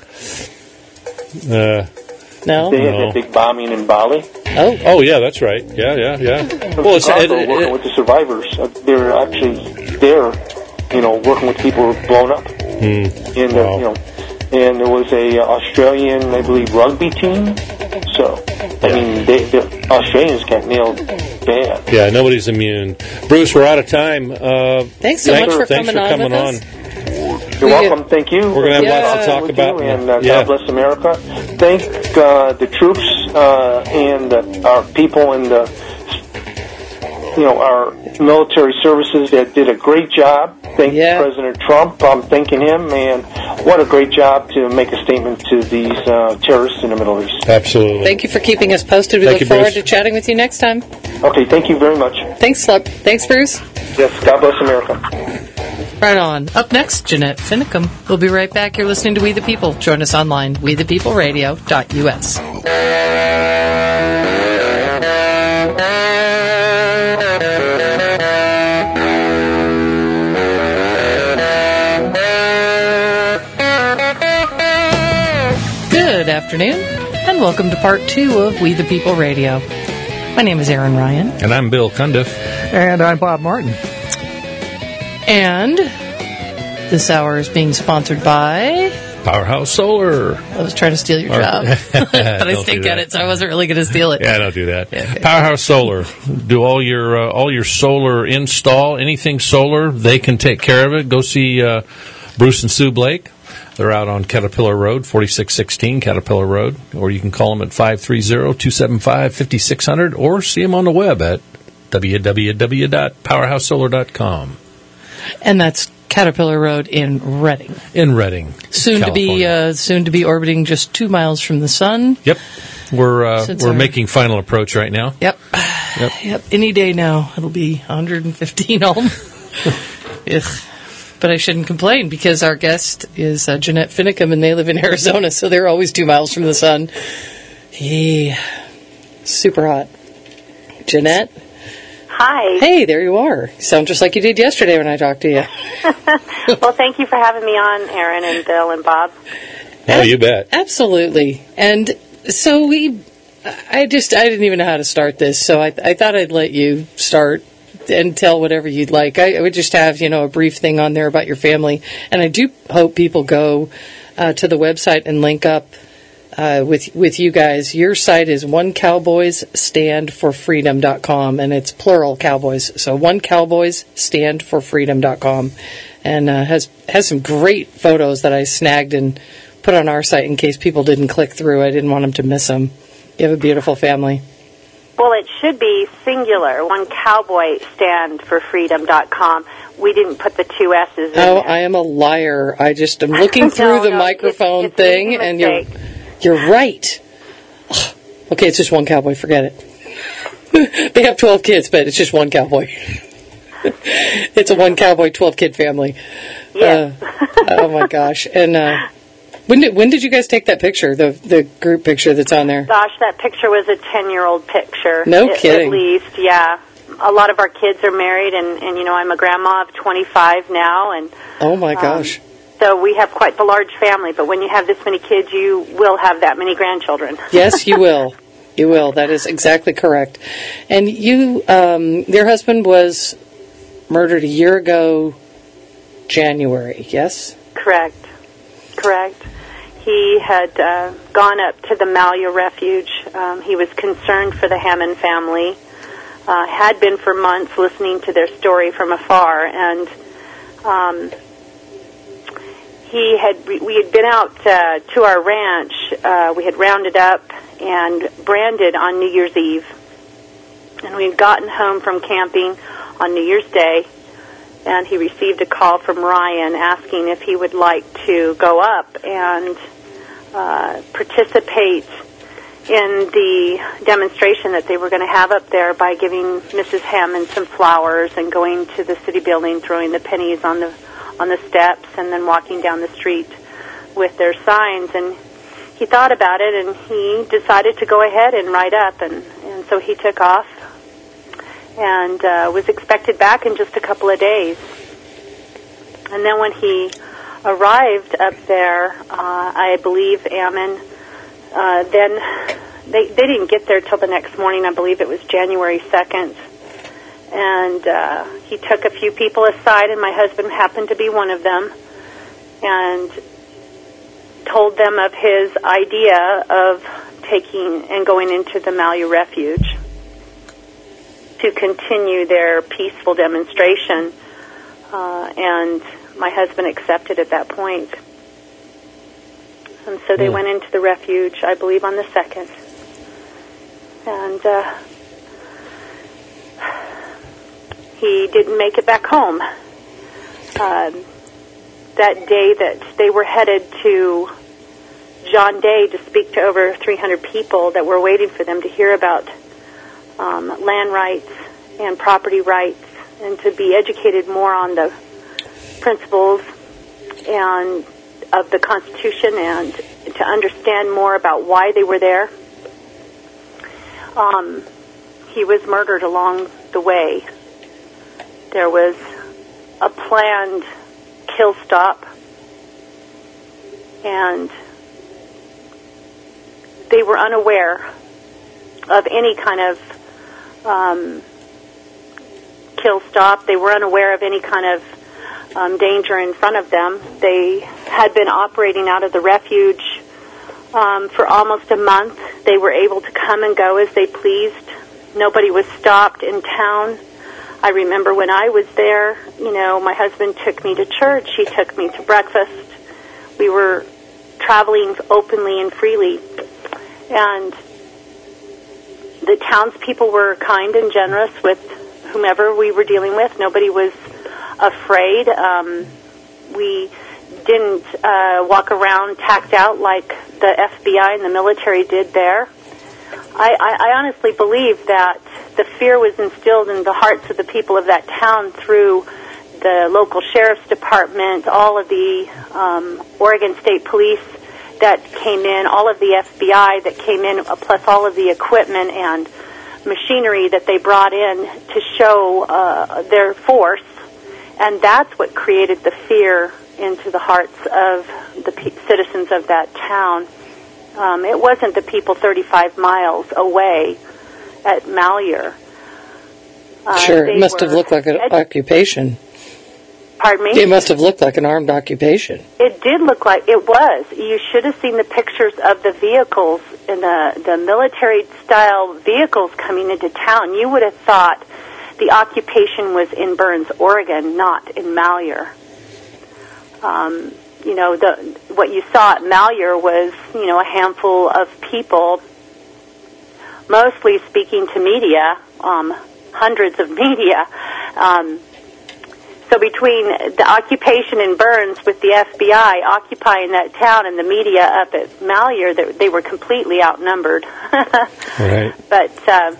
Uh, No? They had No. that big bombing in Bali. Oh, oh yeah, that's right. Yeah, yeah, yeah. Well, it's, Chicago, it- it- working with the survivors. Uh, They're actually there, you know, working with people who were blown up. Hmm. And, uh, Wow. you know, and there was a uh, Australian, I believe, rugby team. So, I Yeah. mean, they, the Australians got nailed bad. Yeah, nobody's immune. Bruce, we're out of time. Uh, Thanks so thank- much for thanks coming for on coming with on. us. You're We- welcome. Thank you. We're gonna have lots to Yeah, talk with about. you, and uh, Yeah. God bless America. Thank uh, the troops uh, and uh, our people and the, you know, our military services that did a great job. Thank Yeah. President Trump. I'm thanking him, and what a great job to make a statement to these uh, terrorists in the Middle East. Absolutely. Thank you for keeping us posted. We Thank look you, forward Bruce. to chatting with you next time. Okay, thank you very much. Thanks, Slep. Thanks, Bruce. Yes, God bless America. Right on. Up next, Jeanette Finicum. We'll be right back. You're listening to We the People. Join us online, we the people radio dot U S. Good afternoon, and welcome to part two of We the People Radio. My name is Aaron Ryan. And I'm Bill Cundiff. And I'm Bob Martin. And this hour is being sponsored by... Powerhouse Solar. I was trying to steal your Or- job, but I Don't stink do at that. it, so I wasn't really going to steal it. Yeah, don't do that. Yeah, okay. Powerhouse Solar. Do all your uh, all your solar install, anything solar, they can take care of it. Go see uh, Bruce and Sue Blake. They're out on Caterpillar Road, forty-six sixteen Caterpillar Road, or you can call them at five three zero, two seven five, five six zero zero, or see them on the web at w w w dot powerhouse solar dot com. And that's Caterpillar Road in Reading. In Reading, Soon to be California. uh, soon to be orbiting just two miles from the sun. Yep. we're uh, Since we're our- making final approach right now. Yep. Yep. Yep. Any day now, it'll be one hundred fifteen home. Ugh. But I shouldn't complain because our guest is uh, Jeanette Finicum, and they live in Arizona, so they're always two miles from the sun. Yeah. Super hot. Jeanette? Hi. Hey, there you are. You sound just like you did yesterday when I talked to you. Well, thank you for having me on, Aaron and Bill and Bob. Oh, you bet. Absolutely. And so we, I just, I didn't even know how to start this, so I, I thought I'd let you start and tell whatever you'd like. I, I would just have, you know, a brief thing on there about your family. And I do hope people go uh, to the website and link up uh, with with you guys. Your site is one cowboys stand for freedom dot com, and it's plural cowboys. So one cowboys stand for freedom dot com, and uh, has has some great photos that I snagged and put on our site in case people didn't click through. I didn't want them to miss them. You have a beautiful family. Well, it should be singular, one cowboy stand for freedom dot com. We didn't put the two S's in Oh, there. I am a liar. I just am looking through No, the no, microphone it's- it's an thing, easy and you're mistake. you're right. Ugh. Okay, it's just one cowboy. Forget it. They have twelve kids, but it's just one cowboy. It's a one cowboy, twelve kid family. Yes. Uh, oh my gosh! And uh, when did when did you guys take that picture? The the group picture that's on there. Gosh, that picture was a ten-year-old picture. No at, kidding. At least, yeah. A lot of our kids are married, and, and you know, I'm a grandma of twenty-five now, and Oh my gosh! Um, so we have quite the large family. But when you have this many kids, you will have that many grandchildren. Yes, you will. You will. That is exactly correct. And you, um, your husband was murdered a year ago, January. Yes. Correct. Correct. He had uh, gone up to the Malia Refuge. Um, he was concerned for the Hammond family. Uh, had been for months listening to their story from afar, and um, he had we had been out uh, to our ranch. Uh, we had rounded up and branded on New Year's Eve, and we had gotten home from camping on New Year's Day, and he received a call from Ryan asking if he would like to go up and uh, participate in the demonstration that they were going to have up there by giving Missus Hammond some flowers and going to the city building, throwing the pennies on the on the steps, and then walking down the street with their signs. And he thought about it, and he decided to go ahead and ride up, and, and so he took off and uh, was expected back in just a couple of days. And then when he arrived up there, uh, I believe Ammon, uh, then they, they didn't get there till the next morning. I believe it was January second. And uh, he took a few people aside, and my husband happened to be one of them, and told them of his idea of taking and going into the Malia Refuge to continue their peaceful demonstration. Uh, and my husband accepted at that point. And so they Mm. went into the refuge, I believe, on the second. And uh, he didn't make it back home. Um, that day that they were headed to John Day to speak to over three hundred people that were waiting for them to hear about um, land rights and property rights, and to be educated more on the principles and of the Constitution, and to understand more about why they were there. Um, he was murdered along the way. There was a planned kill stop, and they were unaware of any kind of um, kill stop. They were unaware of any kind of um, danger in front of them. They had been operating out of the refuge um, for almost a month. They were able to come and go as they pleased. Nobody was stopped in town. I remember when I was there, you know, my husband took me to church. He took me to breakfast. We were traveling openly and freely. And the townspeople were kind and generous with whomever we were dealing with. Nobody was afraid. Um, we didn't uh, walk around tacked out like the F B I and the military did there. I, I, I honestly believe that the fear was instilled in the hearts of the people of that town through the local sheriff's department, all of the um, Oregon State Police that came in, all of the F B I that came in, plus all of the equipment and machinery that they brought in to show uh, their force. And that's what created the fear into the hearts of the pe- citizens of that town. Um, it wasn't the people thirty-five miles away at Malheur. Uh, sure, it must have were, looked like an it, occupation. Pardon me? It must have looked like an armed occupation. It did look like it was. You should have seen the pictures of the vehicles and the, the military-style vehicles coming into town. You would have thought the occupation was in Burns, Oregon, not in Malheur. Um, you know, the what you saw at Malheur was, you know, a handful of people, mostly speaking to media, um, hundreds of media. Um, so between the occupation in Burns with the F B I occupying that town and the media up at Malheur, they, they were completely outnumbered. Right. But uh,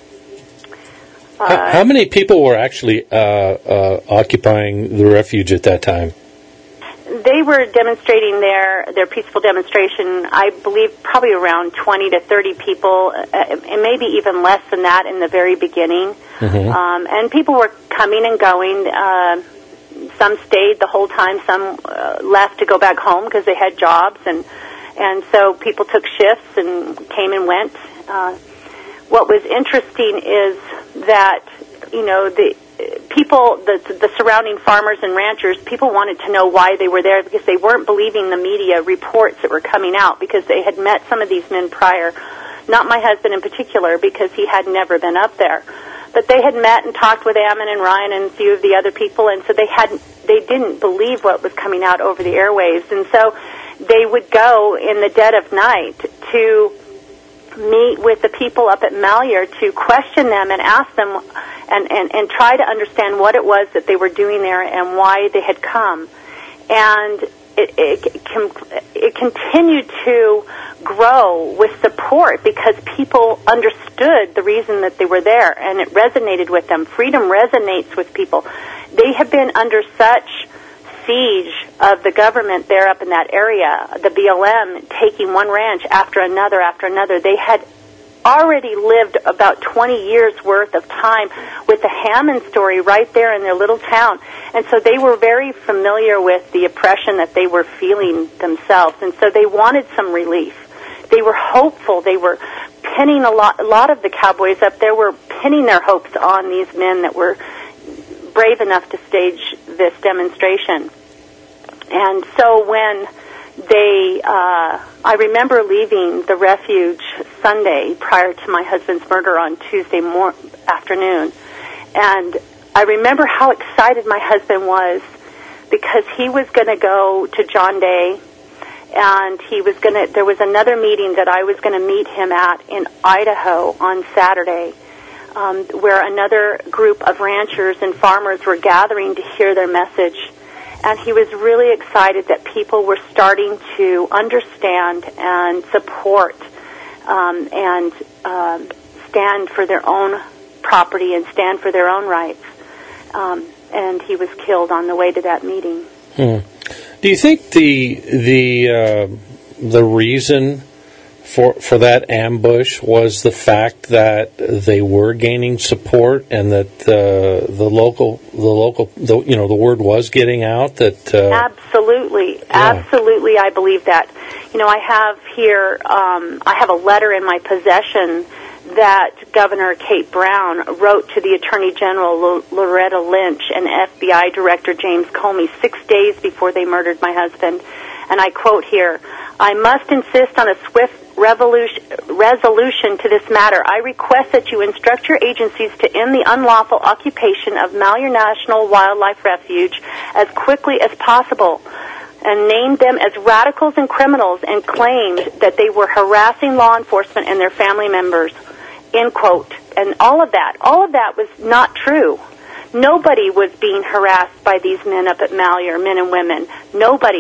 how, how many people were actually uh, uh, occupying the refuge at that time? they were demonstrating their their peaceful demonstration, I believe probably around twenty to thirty people, uh, and maybe even less than that in the very beginning. Mm-hmm. Um, and people were coming and going. Uh, some stayed the whole time. Some uh, left to go back home because they had jobs, and and so people took shifts and came and went. Uh, what was interesting is that, you know, the people, the, the surrounding farmers and ranchers, people wanted to know why they were there because they weren't believing the media reports that were coming out because they had met some of these men prior. Not my husband in particular because he had never been up there. But they had met and talked with Ammon and Ryan and a few of the other people, and so they hadn't, they didn't believe what was coming out over the airwaves. And so they would go in the dead of night to meet with the people up at Malheur to question them and ask them and, and, and try to understand what it was that they were doing there and why they had come. And it, it, it continued to grow with support because people understood the reason that they were there, and it resonated with them. Freedom resonates with people. They have been under such siege of the government there up in that area, the B L M taking one ranch after another after another. They had already lived about twenty years worth of time with the Hammond story right there in their little town. And so they were very familiar with the oppression that they were feeling themselves. And so they wanted some relief. They were hopeful. They were pinning a lot, a lot of the cowboys up there were pinning their hopes on these men that were brave enough to stage this demonstration. And so when they, uh, I remember leaving the refuge Sunday prior to my husband's murder on Tuesday mor- afternoon, and I remember how excited my husband was because he was going to go to John Day, and he was going to, there was another meeting that I was going to meet him at in Idaho on Saturday, um, where another group of ranchers and farmers were gathering to hear their message. And he was really excited that people were starting to understand and support um, and um, stand for their own property and stand for their own rights. Um, and he was killed on the way to that meeting. Hmm. Do you think the the uh, the reason for for that ambush was the fact that they were gaining support and that the the local the local the, you know the word was getting out that uh, absolutely yeah. absolutely I believe that. You know, I have here um, I have a letter in my possession that Governor Kate Brown wrote to the Attorney General Loretta Lynch and F B I Director James Comey six days before they murdered my husband. And I quote here, "I must insist on a swift revolution, resolution to this matter. I request that you instruct your agencies to end the unlawful occupation of Malheur National Wildlife Refuge as quickly as possible, and named them as radicals and criminals and claimed that they were harassing law enforcement and their family members." End quote. And all of that, all of that was not true. Nobody was being harassed by these men up at Malheur, men and women. Nobody.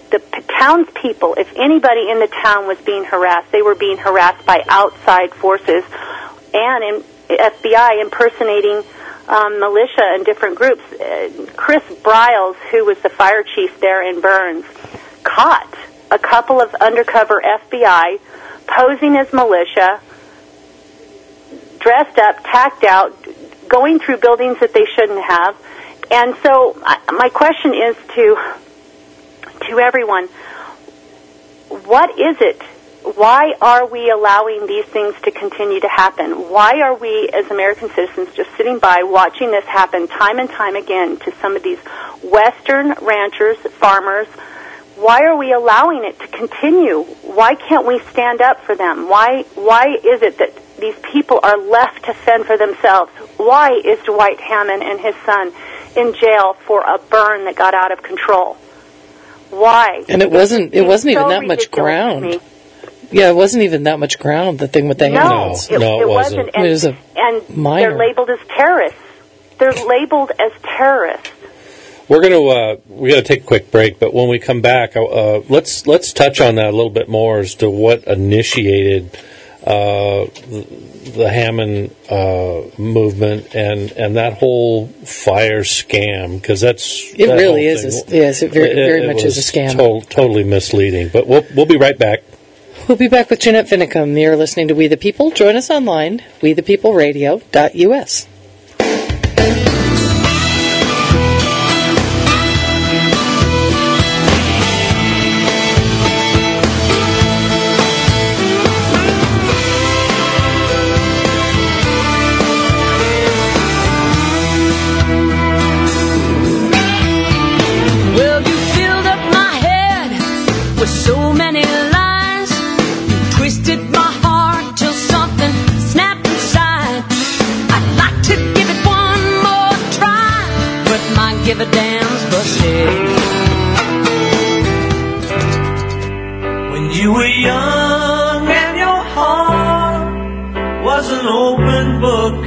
the p- townspeople, if anybody in the town was being harassed, they were being harassed by outside forces and in F B I impersonating um, militia and different groups. Uh, Chris Briles, who was the fire chief there in Burns, caught a couple of undercover F B I posing as militia, dressed up, tacked out, going through buildings that they shouldn't have. And so I, my question is to to everyone, what is it? Why are we allowing these things to continue to happen? Why are we, as American citizens, just sitting by watching this happen time and time again to some of these Western ranchers, farmers? Why are we allowing it to continue? Why can't we stand up for them? Why, why is it that these people are left to fend for themselves? Why is Dwight Hammond and his son in jail for a burn that got out of control? Why? And it wasn't, it wasn't even so that much ridiculous to me. ground. Yeah, it wasn't even that much ground, the thing with the No, Hammonds. it, No, it it wasn't. wasn't. And, It was a and minor. they're labeled as terrorists. They're labeled as terrorists. We're going to uh, we got to take a quick break, but when we come back, uh, let's let's touch on that a little bit more as to what initiated uh, the, the Hammond uh, movement and, and that whole fire scam, because that's It that really whole is. thing. A, yes, it very, It- very it much is a was scam. to- totally misleading. But we'll we'll be right back. We'll be back with Jeanette Finicum. You're listening to We the People. Join us online, we the people radio dot U S. Well, you filled up my head with so many lies. You twisted my heart till something snapped inside. I'd like to give it one more try, but my give a damn's busted. When you were young and your heart was an open book,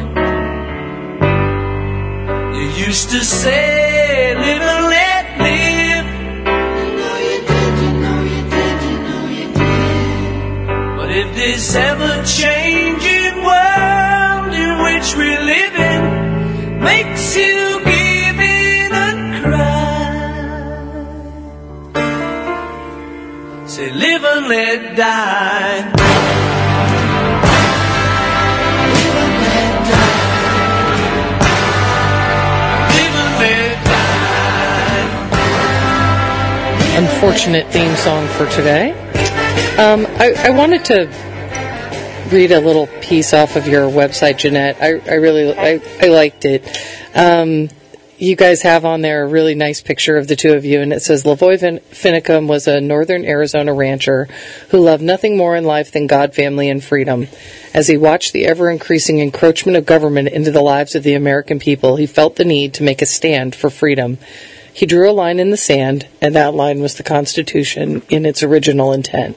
you used to say, live and let live. You know you did, you know you did, you know you did. But if this ever-changing world in which we live in makes you give in and cry, say live and let die. Live and let die. Live and let die. Unfortunate theme song for today. Um, I, I wanted to read a little piece off of your website, Jeanette. I, I really I, I liked it. Um, you guys have on there a really nice picture of the two of you, and it says, Lavoy Fin- Finicum was a northern Arizona rancher who loved nothing more in life than God, family, and freedom. As he watched the ever-increasing encroachment of government into the lives of the American people, he felt the need to make a stand for freedom. He drew a line in the sand, and that line was the Constitution in its original intent.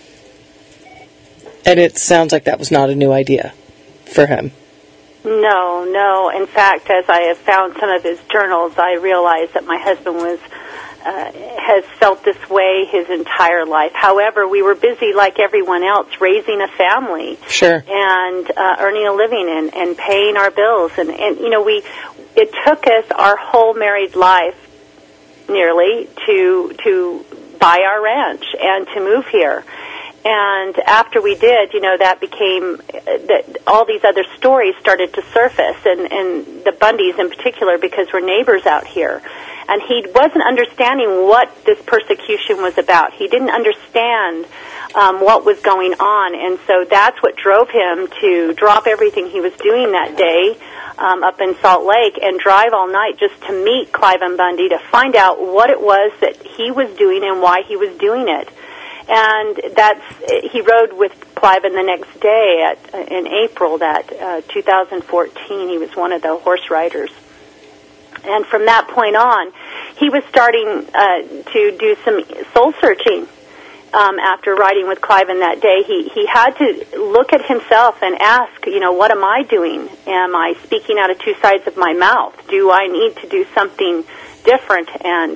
And it sounds like that was not a new idea for him. No, no. In fact, as I have found some of his journals, I realized that my husband was uh, has felt this way his entire life. However, we were busy, like everyone else, raising a family. Sure. And uh, earning a living and, and paying our bills. And, and, you know, we it took us our whole married life, nearly, to to buy our ranch and to move here. And after we did, you know, that became, that all these other stories started to surface, and, and the Bundys in particular, because we're neighbors out here. And he wasn't understanding what this persecution was about. He didn't understand um, what was going on, and so that's what drove him to drop everything he was doing that day um, up in Salt Lake and drive all night just to meet Cliven Bundy to find out what it was that he was doing and why he was doing it. And that's, he rode with Cliven the next day at, in April that uh, two thousand fourteen. He was one of the horse riders. And from that point on, he was starting uh, to do some soul searching. Um, after riding with Cliven that day, he, he had to look at himself and ask, you know, what am I doing? Am I speaking out of two sides of my mouth? Do I need to do something different? And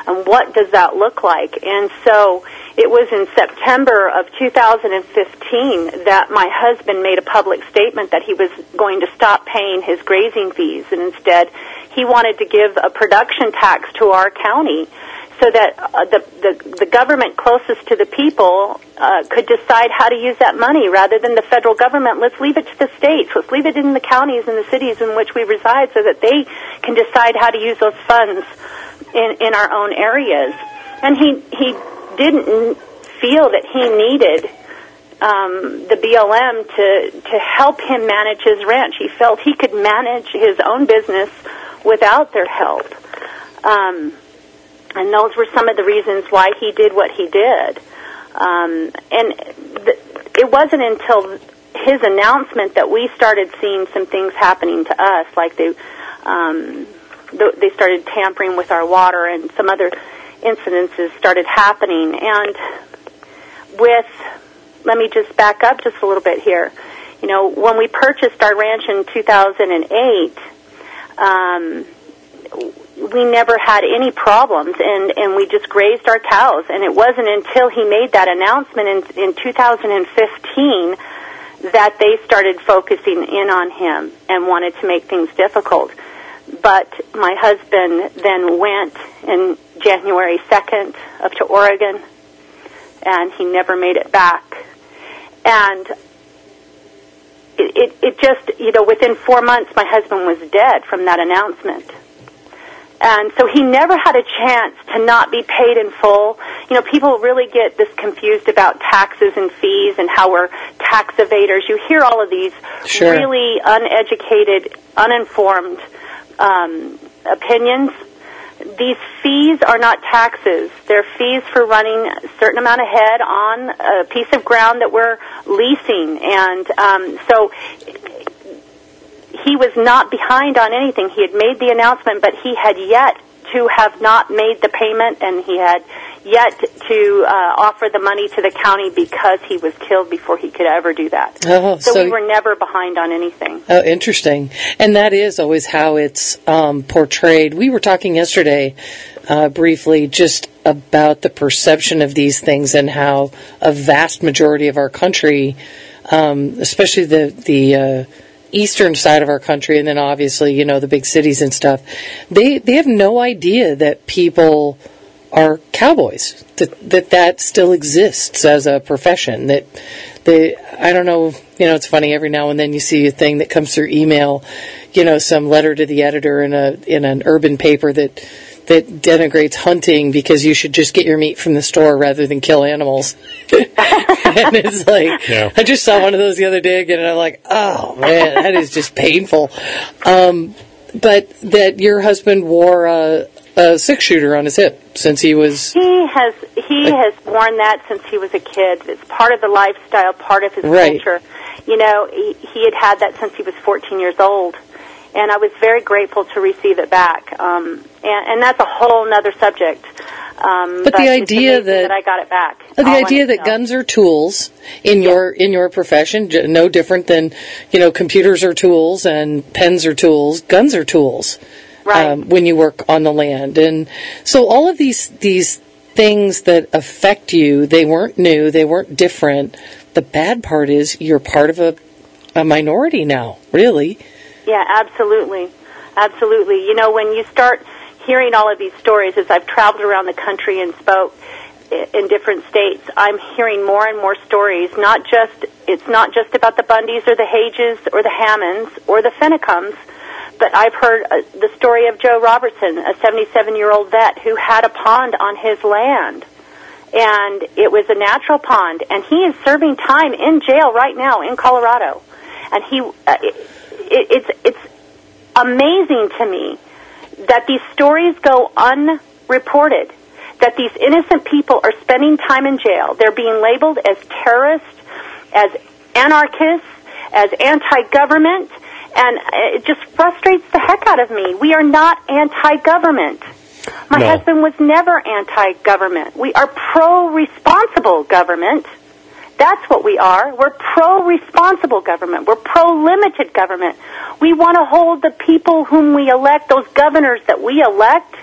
And what does that look like? And so it was in September of two thousand fifteen that my husband made a public statement that he was going to stop paying his grazing fees, and instead he wanted to give a production tax to our county so that uh, the, the the government closest to the people uh, could decide how to use that money rather than the federal government. Let's leave it to the states. Let's leave it in the counties and the cities in which we reside so that they can decide how to use those funds in, in our own areas. And he he didn't feel that he needed um, the B L M to, to help him manage his ranch. He felt he could manage his own business without their help. Um, and those were some of the reasons why he did what he did. Um, and th- it wasn't until his announcement that we started seeing some things happening to us, like they, um, th- they started tampering with our water, and some other incidences started happening. And with, let me just back up just a little bit here. You know, when we purchased our ranch in two thousand eight, um, we never had any problems, and, and we just grazed our cows. And it wasn't until he made that announcement in, in two thousand fifteen that they started focusing in on him and wanted to make things difficult. But my husband then went in January second up to Oregon, and he never made it back. And it, it, it just, you know, within four months, my husband was dead from that announcement. And so he never had a chance to not be paid in full. You know, people really get this confused about taxes and fees and how we're tax evaders. You hear all of these Sure. really uneducated, uninformed um, opinions. These fees are not taxes. They're fees for running a certain amount of head on a piece of ground that we're leasing. And um, so he was not behind on anything. He had made the announcement, but he had yet to have not made the payment, and he had yet to uh, offer the money to the county because he was killed before he could ever do that. Oh, so, so we were never behind on anything. Oh, interesting. And that is always how it's um, portrayed. We were talking yesterday uh, briefly just about the perception of these things and how a vast majority of our country, um, especially the the uh, eastern side of our country, and then obviously, you know, the big cities and stuff, they they have no idea that people are cowboys, that that that still exists as a profession. That they, I don't know, you know, it's funny, every now and then you see a thing that comes through email, you know, some letter to the editor in a in an urban paper that that denigrates hunting because you should just get your meat from the store rather than kill animals. And it's like, Yeah. I just saw one of those the other day again, and I'm like, oh man, that is just painful. Um, but that your husband wore a, a six shooter on his hip since he was. He has he has worn that since he was a kid. It's part of the lifestyle, part of his Right. culture. You know, he, he had had that since he was fourteen years old, and I was very grateful to receive it back. Um, and, and that's a whole other subject. Um, But the it's idea amazing that- that I got it back. The all on idea that itself. guns are tools in your in your profession, j- no different than, you know, computers are tools and pens are tools. Guns are tools. Right. Um, when you work on the land, and so all of these these things that affect you, they weren't new, they weren't different. The bad part is you're part of a a minority now, really. Yeah, absolutely. Absolutely. You know, when you start hearing all of these stories, as I've traveled around the country and spoke i- in different states, I'm hearing more and more stories. Not just, it's not just about the Bundys or the Hages or the Hammonds or the Finnecums, but I've heard uh, the story of Joe Robertson, a seventy-seven-year-old vet who had a pond on his land. And it was a natural pond, and he is serving time in jail right now in Colorado. And he, uh, it, it, it's it's amazing to me that these stories go unreported, that these innocent people are spending time in jail. They're being labeled as terrorists, as anarchists, as anti-government, and it just frustrates the heck out of me. We are not anti-government. My No. husband was never anti-government. We are pro-responsible government. That's what we are. We're pro-responsible government. We're pro-limited government. We want to hold the people whom we elect, those governors that we elect,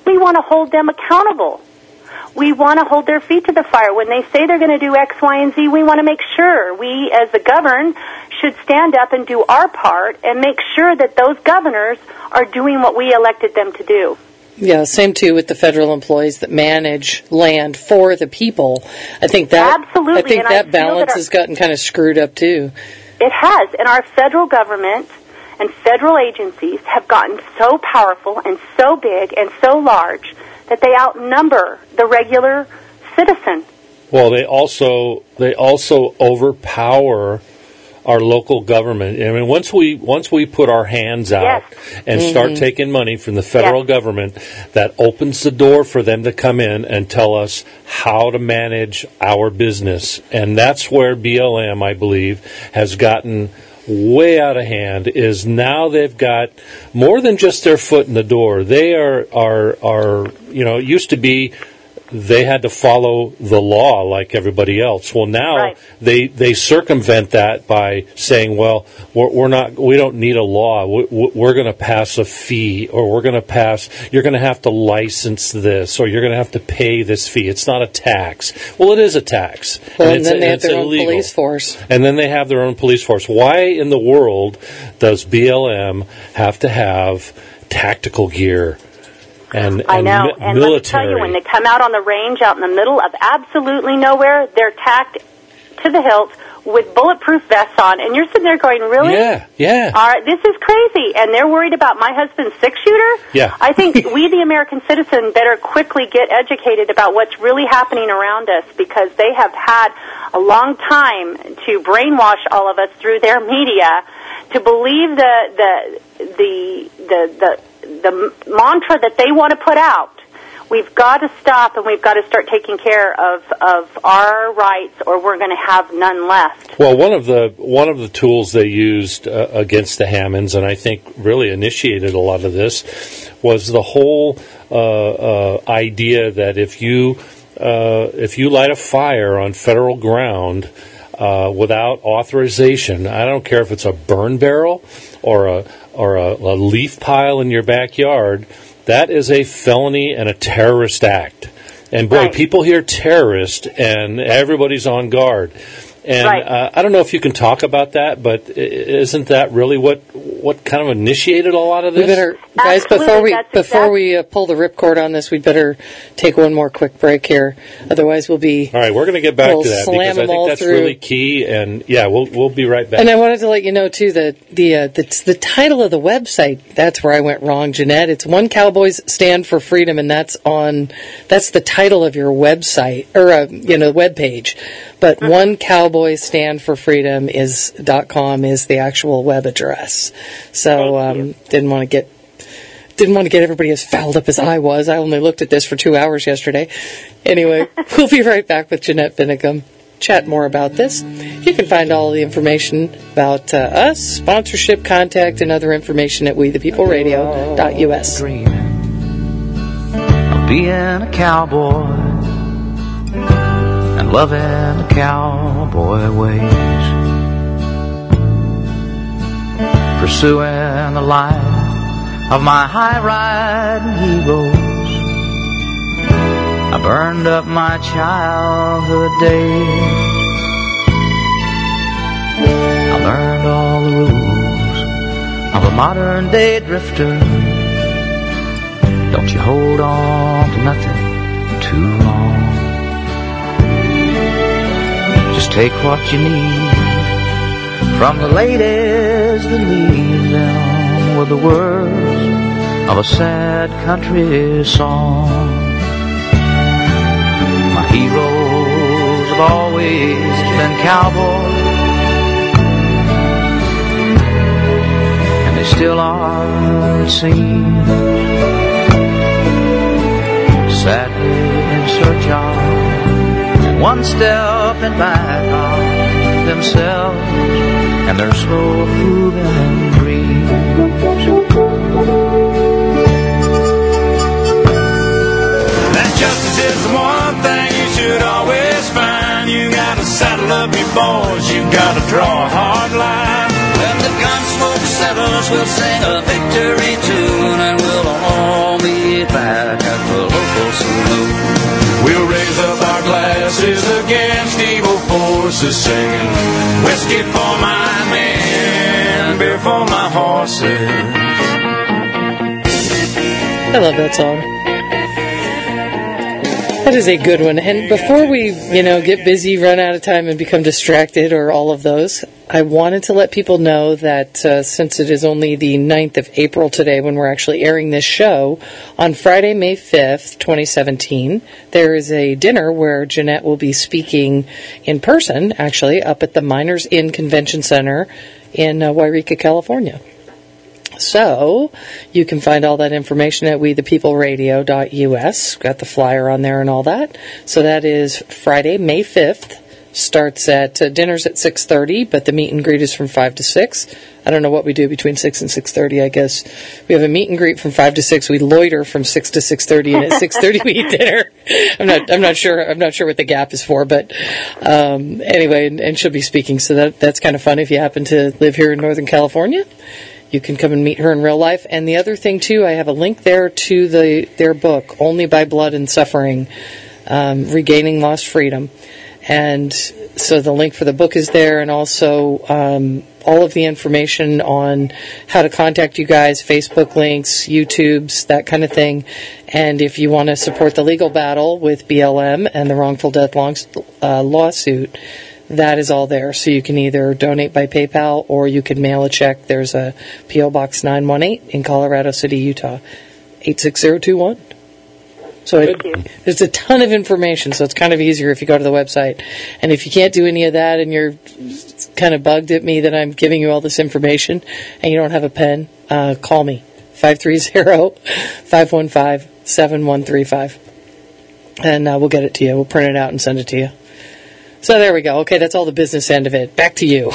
we want to hold them accountable. We want to hold their feet to the fire. When they say they're going to do X, Y, and Z, we want to make sure we, as the governed, should stand up and do our part and make sure that those governors are doing what we elected them to do. Yeah, same too with the federal employees that manage land for the people. I think that Absolutely. I think and that I balance that our, has gotten kind of screwed up too. It has, and our federal government and federal agencies have gotten so powerful and so big and so large that they outnumber the regular citizen. Well, they also they also overpower our local government. I mean, once we once we put our hands out yes. and mm-hmm. start taking money from the federal yes. government, that opens the door for them to come in and tell us how to manage our business. And that's where B L M, I believe, has gotten way out of hand. Is now they've got more than just their foot in the door. They are are are you know, it used to be they had to follow the law like everybody else. Well, now right. they they circumvent that by saying, "Well, we're, we're not. We don't need a law. We, we're going to pass a fee, or we're going to pass. You're going to have to license this, or you're going to have to pay this fee. It's not a tax. Well, it is a tax. Well, and, and it's, then they and have it's their illegal. own police force. And then they have their own police force. Why in the world does B L M have to have tactical gear? And, I and know, mi- and military. let me tell you, when they come out on the range, out in the middle of absolutely nowhere, they're tacked to the hilt with bulletproof vests on, and you're sitting there going, really? Yeah, yeah. All right, this is crazy, and they're worried about my husband's six-shooter? Yeah. I think we, the American citizen, better quickly get educated about what's really happening around us, because they have had a long time to brainwash all of us through their media to believe the the the the, the the mantra that they want to put out. We've got to stop, and we've got to start taking care of, of our rights, or we're going to have none left. Well, one of the one of the tools they used uh, against the Hammonds, and I think really initiated a lot of this, was the whole uh, uh, idea that if you uh, if you light a fire on federal ground uh, without authorization, I don't care if it's a burn barrel or a or a, a leaf pile in your backyard, that is a felony and a terrorist act. And boy, right. people hear terrorist and everybody's on guard. And right. uh, I don't know if you can talk about that, but isn't that really what what kind of initiated a lot of this? We better, guys, Absolutely, before we that's before exact- we uh, pull the ripcord on this, we'd better take one more quick break here. Otherwise, we'll be. All right, we're going to get back we'll to that slam because I them all think that's through. really key. And yeah, we'll we'll be right back. And I wanted to let you know too that the uh, the, the title of the website, that's where I went wrong, Jeanette. It's One Cowboys Stand for Freedom, and that's on that's the title of your website or uh, you know web page. But mm-hmm. One Cowboys Stand for Freedom is dot com is the actual web address. So um, didn't want to get didn't want to get everybody as fouled up as I was. I only looked at this for two hours yesterday. Anyway, we'll be right back with Jeanette Finicum. Chat more about this. You can find all the information about uh, us, sponsorship, contact, and other information at we the people radio dot u s. Dreaming of being a cowboy and loving the cowboy ways, pursuing the life of my high-riding heroes. I burned up my childhood days. I learned all the rules of a modern-day drifter. Don't you hold on to nothing too long. Just take what you need from the ladies that leave them with the words of a sad country song. My heroes have always been cowboys, and they still are, it seems, sadly in search of one step and back on themselves and their slow moving dreams. That justice is the one thing you should always find. You gotta saddle up your boys, you gotta draw a hard line. When the gun smoke settles, we'll sing a victory tune, and we'll all meet back at voices singing, whiskey for my men, beer for my horses. I love that song. That is a good one. And before we, you know, get busy, run out of time, and become distracted, or all of those, I wanted to let people know that uh, since it is only the ninth of April today when we're actually airing this show, on Friday, May fifth, twenty seventeen, there is a dinner where Jeanette will be speaking in person, actually, up at the Miners Inn Convention Center in uh, Wairika, California. So, you can find all that information at we the people radio dot U S. Got the flyer on there and all that. So that is Friday, May fifth. Starts at, uh, dinner's at six thirty, but the meet and greet is from five to six. I don't know what we do between six and six thirty, I guess. We have a meet and greet from five to six. We loiter from six to six thirty, and at six thirty we eat dinner. I'm not, I'm not sure, I'm not sure what the gap is for, but, um, anyway, and, and she'll be speaking, so that, that's kind of fun if you happen to live here in Northern California. You can come and meet her in real life. And the other thing, too, I have a link there to the their book, Only by Blood and Suffering, um, Regaining Lost Freedom. And so the link for the book is there, and also um, all of the information on how to contact you guys, Facebook links, YouTubes, that kind of thing. And if you want to support the legal battle with B L M and the wrongful death long, uh, lawsuit, that is all there. So you can either donate by PayPal or you can mail a check. There's a P O Box nine one eight in Colorado City, Utah, eight six zero two one. So it, there's a ton of information, so it's kind of easier if you go to the website. And if you can't do any of that and you're kind of bugged at me that I'm giving you all this information and you don't have a pen, uh, call me, five three zero, five one five, seven one three five. And uh, we'll get it to you. We'll print it out and send it to you. So there we go. Okay, that's all the business end of it. Back to you.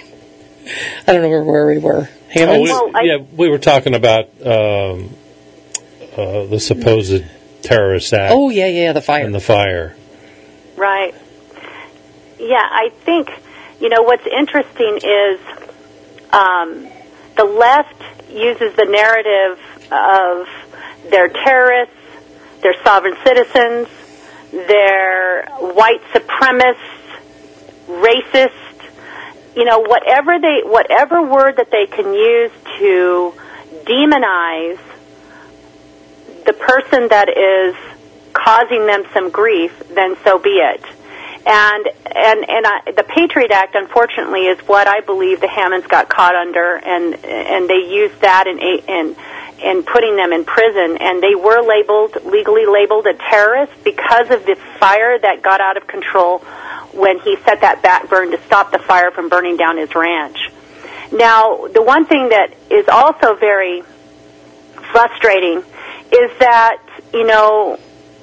I don't know where, where we were. Hammond? Oh, we, Well, I- yeah, we were talking about um, uh, the supposed terrorist act Oh, yeah, yeah, the fire. and the fire. Right. Yeah, I think, you know, what's interesting is um, the left uses the narrative of they're terrorists, they're sovereign citizens, they're white supremacists, racist, you know, whatever they, whatever word that they can use to demonize the person that is causing them some grief, then so be it. And and and I, the Patriot Act, unfortunately, is what I believe the Hammonds got caught under, and and they used that in in in putting them in prison, and they were labeled legally labeled a terrorist because of the fire that got out of control when he set that back burn to stop the fire from burning down his ranch. Now, the one thing that is also very frustrating is that, you know,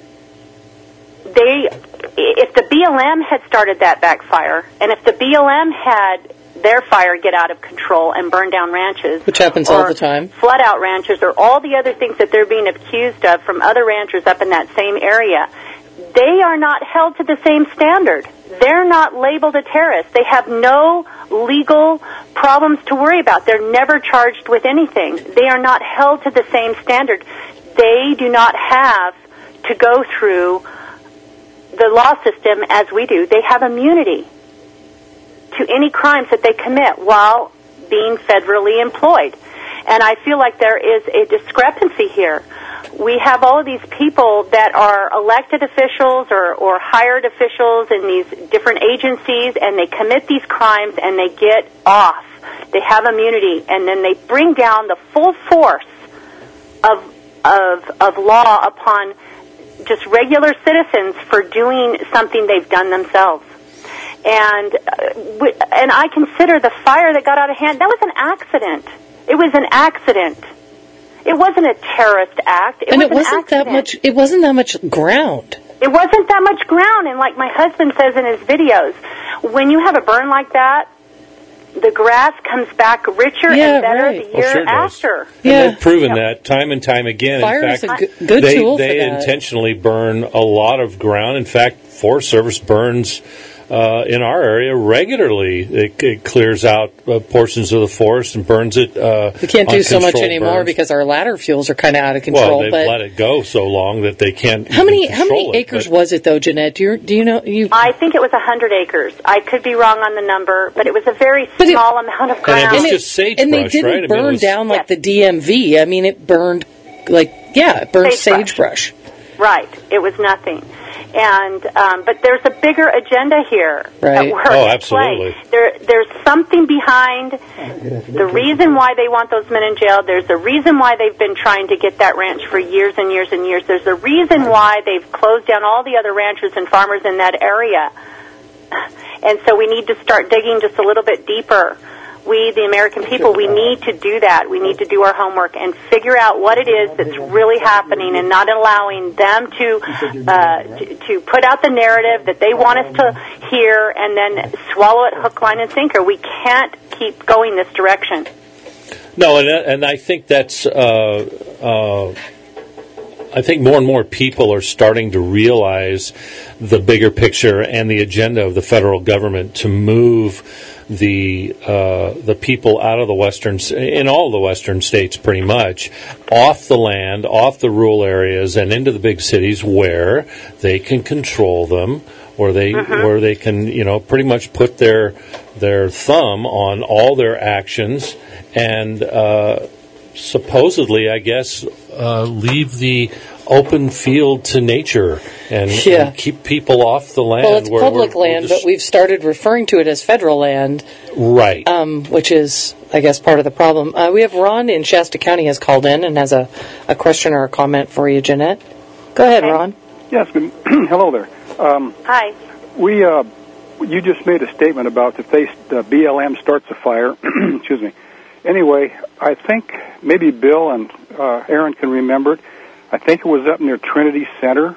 they, if the B L M had started that backfire, and if the B L M had their fire get out of control and burn down ranches, which happens all the time, flood out ranches, or all the other things that they're being accused of from other ranchers up in that same area, they are not held to the same standard. They're not labeled a terrorist. They have no legal problems to worry about. They're never charged with anything. They are not held to the same standard. They do not have to go through the law system as we do. They have immunity to any crimes that they commit while being federally employed. And I feel like there is a discrepancy here. We have all of these people that are elected officials or, or hired officials in these different agencies, and they commit these crimes and they get off. They have immunity, and then they bring down the full force of of of law upon just regular citizens for doing something they've done themselves. And uh, we, and I consider the fire that got out of hand, that was an accident. It was an accident. It wasn't a terrorist act. It and was it wasn't an accident. that much. It wasn't that much ground. It wasn't that much ground. And like my husband says in his videos, when you have a burn like that, the grass comes back richer Yeah, and better right. the year Oh, sure it does. after. And Yeah. they've proven Yeah. that time and time again. Fire in is fact, a good, good they, tool they for that. intentionally burn a lot of ground. In fact, Forest Service burns uh, in our area regularly. It, it clears out uh, portions of the forest and burns it. Uh, we can't do so much uncontrolled anymore burns. because our ladder fuels are kind of out of control. Well, they've but let it go so long that they can't. how many even how many control it, acres but- was it though, Jeanette? Do you do you know you? I think it was one hundred acres. I could be wrong on the number, but it was a very But it- small amount of And it ground. was just sagebrush, and they didn't right? I mean, it burn was- down like Yes. the D M V. I mean, it burned like yeah, it burned Sagebrush. sagebrush. Right. It was nothing. And um, but there's a bigger agenda here Right. at work. Oh, at absolutely. play. There, there's something behind the reason why they want those men in jail. There's a reason why they've been trying to get that ranch for years and years and years. There's a reason why they've closed down all the other ranchers and farmers in that area. And so we need to start digging just a little bit deeper. We, the American people, we need to do that. We need to do our homework and figure out what it is that's really happening and not allowing them to, uh, to, to put out the narrative that they want us to hear and then swallow it hook, line, and sinker. We can't keep going this direction. No, and and I think that's. Uh, uh, I think more and more people are starting to realize the bigger picture and the agenda of the federal government to move the uh, the people out of the western, in all the western states pretty much, off the land, off the rural areas, and into the big cities where they can control them, or they Mm-hmm. where they can, you know, pretty much put their their thumb on all their actions and uh, supposedly, I guess, uh, leave the open field to nature and, Yeah. and keep people off the land. Well, it's where public we're- we're land, just- but we've started referring to it as federal land, right. um, which is, I guess, part of the problem. Uh, we have Ron in Shasta County has called in and has a, a question or a comment for you, Jeanette. Go ahead, Okay. Ron. Yes, good. Hello there. Um, Hi. we, uh, you just made a statement about if they, the B L M starts a fire. Excuse me. Anyway, I think maybe Bill and uh, Aaron can remember it. I think it was up near Trinity Center.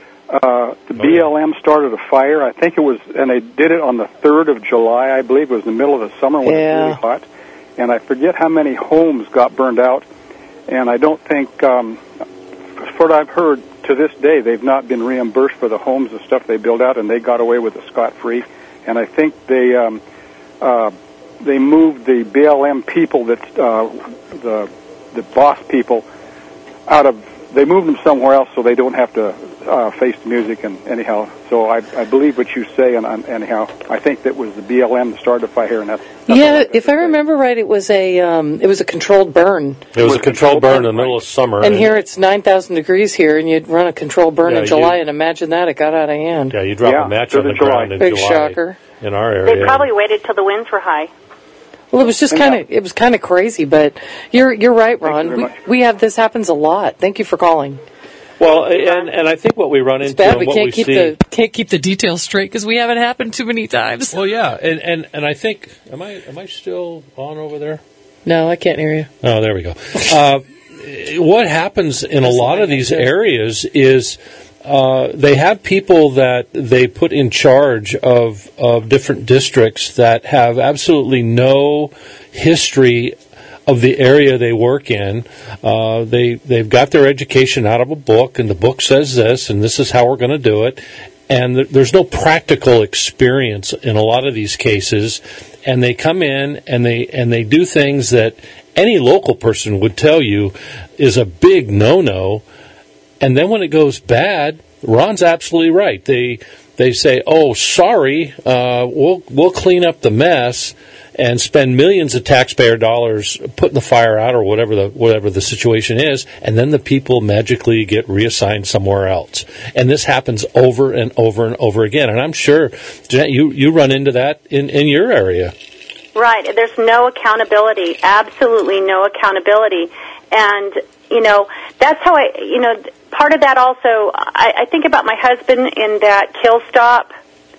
Uh, the Oh, B L M started a fire. I think it was, and they did it on the third of July. I believe it was in the middle of the summer when Yeah. it was really hot. And I forget how many homes got burned out. And I don't think, um, for what I've heard, to this day, they've not been reimbursed for the homes and stuff they built out, and they got away with it scot-free. And I think they um, uh, they moved the B L M people, that uh, the the boss people, out of. They moved them somewhere else so they don't have to uh, face the music. And anyhow, so I, I believe what you say. And, and anyhow, I think that was the B L M that started the fire, and that's, that's all Yeah, I have if to I say. remember right, it was a um, it was a controlled burn. It was a controlled burn in the middle of summer. And here it's nine thousand degrees here, and you'd run a controlled burn Yeah, in July, you- and imagine that, it got out of hand. yeah, you drop Yeah, a match third on the of July. ground in Big July shocker. in our area. They probably waited till the winds were high. Well, it was just kind of it was kind of crazy, but you're you're right, Thank you Ron. very We, much. we have this happens a lot. Thank you for calling. Well, and and I think what we run It's into bad and we what can't we keep see. the can't keep the details straight because we haven't happened too many times. Well, yeah, and, and and I think am I am I still on over there? No, I can't hear you. Oh, there we go. Uh, what happens in a lot of these areas is uh, they have people that they put in charge of, of different districts that have absolutely no history of the area they work in. Uh, they, they've got their education out of a book, and the book says this, and this is how we're going to do it. And th- there's no practical experience in a lot of these cases, and they come in and they and they do things that any local person would tell you is a big no-no. And then when it goes bad, Ron's absolutely right. They they say, "Oh, sorry, uh, we'll we'll clean up the mess," and spend millions of taxpayer dollars putting the fire out or whatever the whatever the situation is, and then the people magically get reassigned somewhere else. And this happens over and over and over again. And I'm sure, Jeanette, you, you run into that in, in your area. Right. There's no accountability, absolutely no accountability. And, you know, that's how I, you know, part of that also, I, I think about my husband in that kill stop.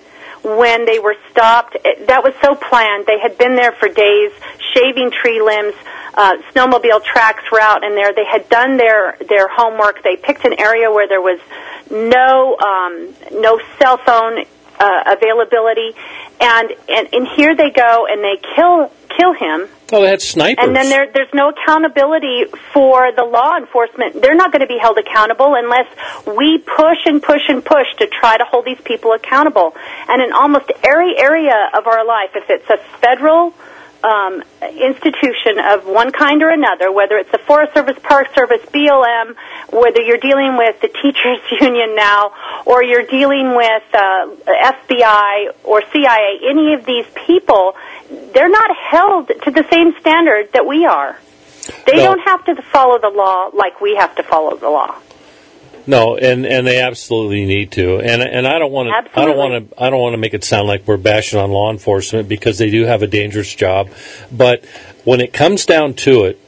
When they were stopped, it, that was so planned. They had been there for days, shaving tree limbs, uh, snowmobile tracks were out in there. They had done their, their homework. They picked an area where there was no um, no cell phone uh, availability, and, and and here they go and they kill kill him Oh, they had snipers. And then there, there's no accountability for the law enforcement. They're not going to be held accountable unless we push and push and push to try to hold these people accountable. And in almost every area of our life, if it's a federal um, institution of one kind or another, whether it's the Forest Service, Park Service, B L M, whether you're dealing with the teachers union now, or you're dealing with uh, F B I or C I A, any of these people, they're not held to the same standard that we are. They No. don't have to follow the law like we have to follow the law. No, and, and they absolutely need to. And and I don't want to I don't want to I don't want to make it sound like we're bashing on law enforcement, because they do have a dangerous job. But when it comes down to it,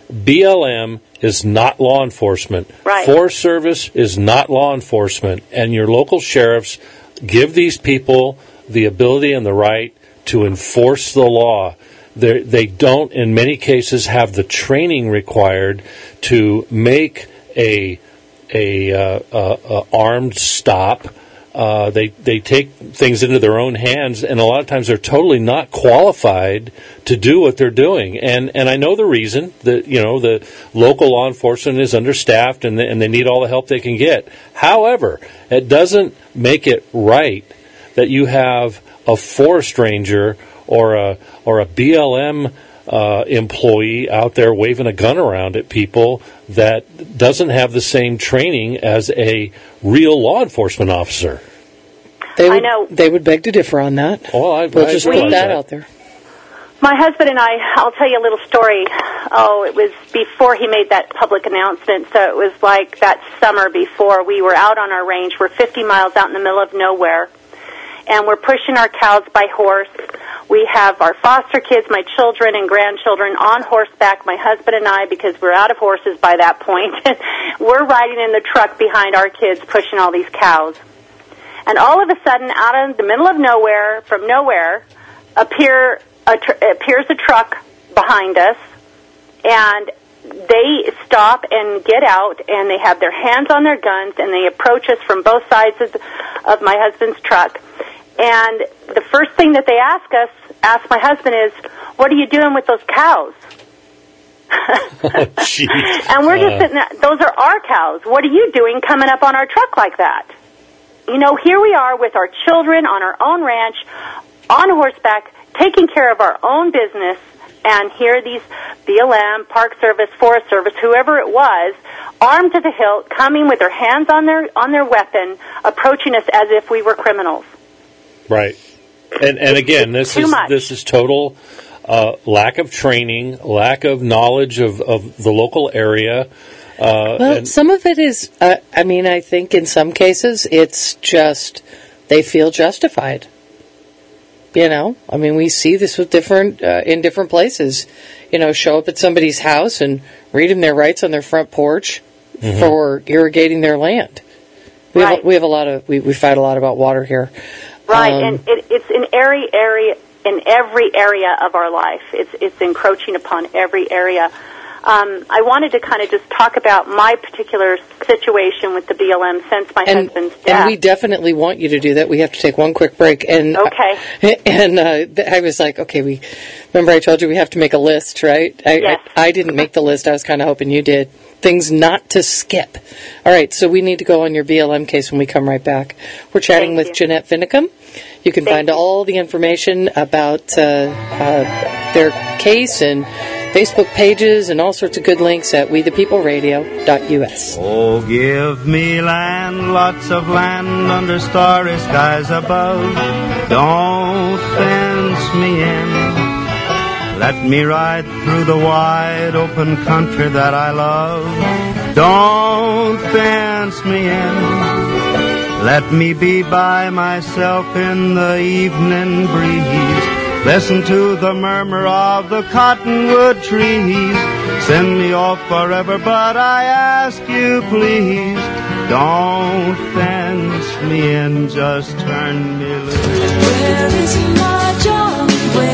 B L M is not law enforcement. Right. Forest Service is not law enforcement, and your local sheriffs give these people the ability and the right to enforce the law. They're, they don't, in many cases, have the training required to make a a, uh, uh, uh, armed stop. Uh, they they take things into their own hands, and a lot of times they're totally not qualified to do what they're doing. And and I know the reason that, you know, the local law enforcement is understaffed, and they, and they need all the help they can get. However, it doesn't make it right that you have a forest ranger or a or a B L M uh, employee out there waving a gun around at people that doesn't have the same training as a real law enforcement officer. They would, I know. They would beg to differ on that. Oh, I, we'll I just realize put that, that out there. My husband and I, I'll tell you a little story. Oh, it was before he made that public announcement, so it was like that summer before. We were out on our range. We're fifty miles out in the middle of nowhere, and we're pushing our cows by horse. We have our foster kids, my children and grandchildren, on horseback, my husband and I, because we're out of horses by that point. We're riding in the truck behind our kids, pushing all these cows. And all of a sudden, out in the middle of nowhere, from nowhere, appear a tr- appears a truck behind us, and they stop and get out, and they have their hands on their guns, and they approach us from both sides of, the, of my husband's truck. And the first thing that they ask us, ask my husband, is, "What are you doing with those cows?" Oh, geez. And we're just Uh. sitting there, those are our cows. What are you doing coming up on our truck like that? You know, here we are with our children on our own ranch, on horseback, taking care of our own business, and here these B L M, Park Service, Forest Service, whoever it was, armed to the hilt, coming with their hands on their on their weapon, approaching us as if we were criminals. Right. And and again, this too is much. this is total uh, lack of training, lack of knowledge of, of the local area. Uh, Well, and, some of it is, uh, I mean, I think in some cases it's just they feel justified. You know, I mean, we see this with different, uh, in different places. You know, show up at somebody's house and read them their rights on their front porch Mhm. for irrigating their land. We Right. have, we have a lot of, we, we fight a lot about water here. Right, Um, and it, it's in every area, in every area of our life. It's it's encroaching upon every area. Um, I wanted to kind of just talk about my particular situation with the B L M since my and, husband's death. and we definitely want you to do that. We have to take one quick break. And Okay. And uh, th- I was like, okay, we remember I told you we have to make a list, right? I, Yes. I, I didn't make the list. I was kind of hoping you did. Things not to skip. All right, so we need to go on your B L M case when we come right back. We're chatting Thank with you. Jeanette Finicum. You can Thank find you. all the information about uh, uh, their case and Facebook pages and all sorts of good links at we the people radio dot u s. Oh, give me land, lots of land under starry skies above. Don't fence me in. Let me ride through the wide open country that I love. Don't fence me in. Let me be by myself in the evening breeze. Listen to the murmur of the cottonwood trees. Send me off forever, but I ask you please, don't fence me in, just turn me loose. Where is my John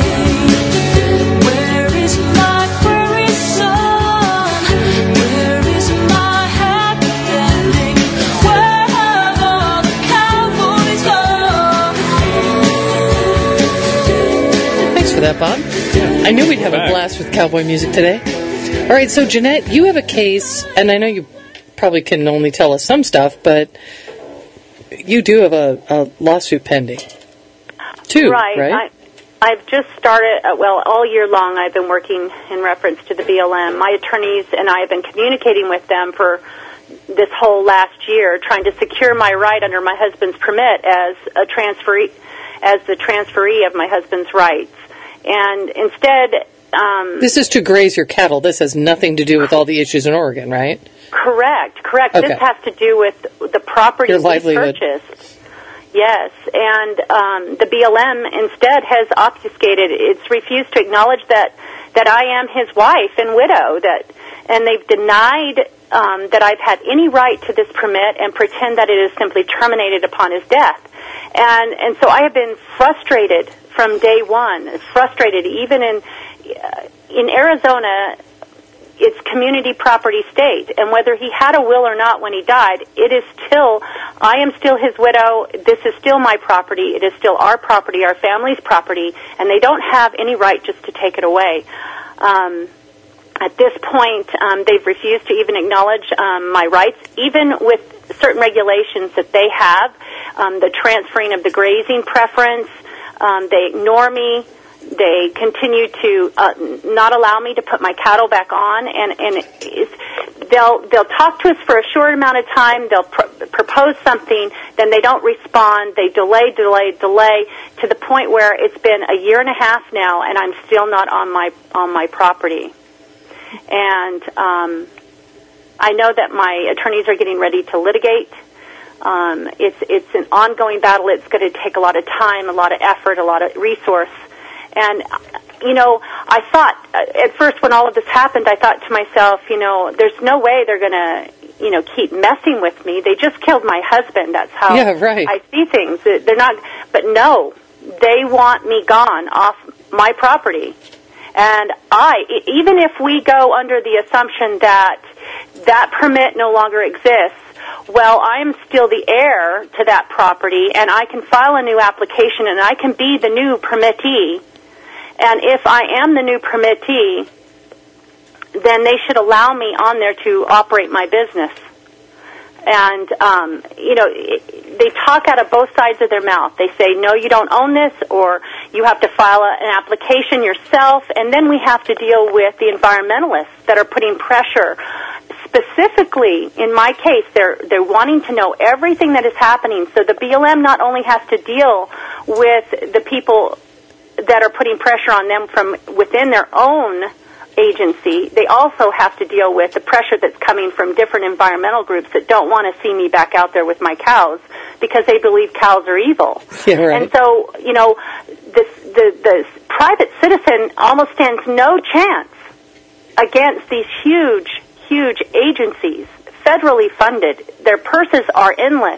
Wayne? Where is my prairie son? Where is my happy ending? Where have all the cowboys gone? Thanks for that, Bob. I knew we'd have a blast with cowboy music today. All right, so Jeanette, you have a case, and I know you probably can only tell us some stuff, but you do have a, a lawsuit pending. Two, right? Right. I, I've just started, uh, well, all year long I've been working in reference to the B L M. My attorneys and I have been communicating with them for this whole last year, trying to secure my right under my husband's permit as a transferee, as the transferee of my husband's rights. And instead... Um, this is to graze your cattle. This has nothing to do with all the issues in Oregon, right? Correct, correct. Okay. This has to do with the property your we livelihood. purchased. Yes, and um, the B L M instead has obfuscated. It's refused to acknowledge that, that I am his wife and widow, that, and they've denied um, that I've had any right to this permit and pretend that it is simply terminated upon his death. And, and so I have been frustrated from day one, frustrated even in, uh, in Arizona. It's community property state, and whether he had a will or not when he died, it is still, I am still his widow, this is still my property, it is still our property, our family's property, and they don't have any right just to take it away. Um, at this point, um, they've refused to even acknowledge um, my rights, even with certain regulations that they have, um, the transferring of the grazing preference, um, they ignore me. They continue to uh, not allow me to put my cattle back on, and and it's, they'll they'll talk to us for a short amount of time. They'll pr- propose something, then they don't respond. They delay, delay, delay to the point where it's been a year and a half now, and I'm still not on my on my property. And um, I know that my attorneys are getting ready to litigate. Um, it's it's an ongoing battle. It's going to take a lot of time, a lot of effort, a lot of resource. And, you know, I thought, uh, at first when all of this happened, I thought to myself, you know, there's no way they're going to, you know, keep messing with me. They just killed my husband. That's how yeah, right. I see things. They're not, but no, they want me gone off my property. And I, even if we go under the assumption that that permit no longer exists, well, I'm still the heir to that property, and I can file a new application, and I can be the new permittee. And if I am the new permittee, then they should allow me on there to operate my business. And, um, you know, they talk out of both sides of their mouth. They say, no, you don't own this, or you have to file a, an application yourself. And then we have to deal with the environmentalists that are putting pressure. Specifically, in my case, they're, they're wanting to know everything that is happening. So the B L M not only has to deal with the people that are putting pressure on them from within their own agency, they also have to deal with the pressure that's coming from different environmental groups that don't want to see me back out there with my cows because they believe cows are evil. Yeah, right. And so, you know, this, the, the private citizen almost stands no chance against these huge, huge agencies, federally funded. Their purses are endless.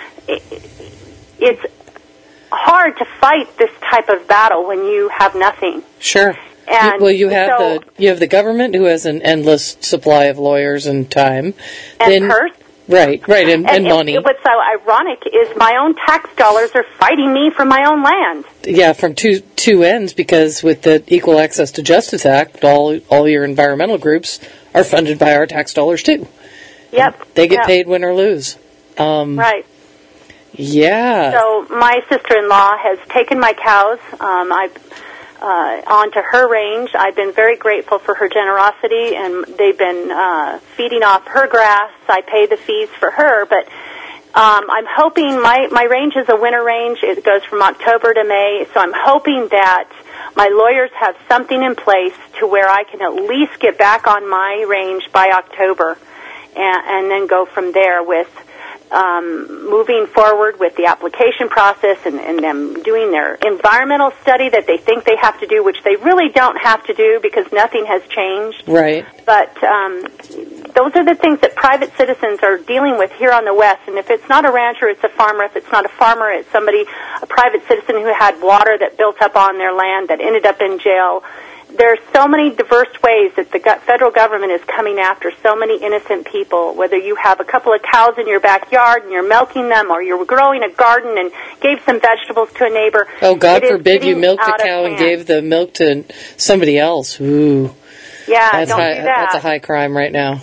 It's hard to fight this type of battle when you have nothing. Sure. And well, you have so, the you have the government who has an endless supply of lawyers and time, and then, purse, right, right, and, and, and money. It, what's so ironic is my own tax dollars are fighting me for my own land. Yeah, from two two ends, because with the Equal Access to Justice Act, all all your environmental groups are funded by our tax dollars too. Yep, and they get yep. paid win or lose. Um, right. Yeah. So my sister-in-law has taken my cows um, I've, uh, onto her range. I've been very grateful for her generosity, and they've been uh, feeding off her grass. I pay the fees for her, but um, I'm hoping my, my range is a winter range. It goes from October to May, so I'm hoping that my lawyers have something in place to where I can at least get back on my range by October and, and then go from there with Um, moving forward with the application process and, and them doing their environmental study that they think they have to do, which they really don't have to do because nothing has changed. Right. But um, those are the things that private citizens are dealing with here on the West. And if it's not a rancher, it's a farmer. If it's not a farmer, it's somebody, a private citizen who had water that built up on their land that ended up in jail. there are so many diverse ways that the go- federal government is coming after so many innocent people, whether you have a couple of cows in your backyard and you're milking them, or you're growing a garden and gave some vegetables to a neighbor. Oh, God It is forbid you getting milked a out of cow and hand. gave the milk to somebody else. Ooh. Yeah, That's don't high, do that. That's a high crime right now.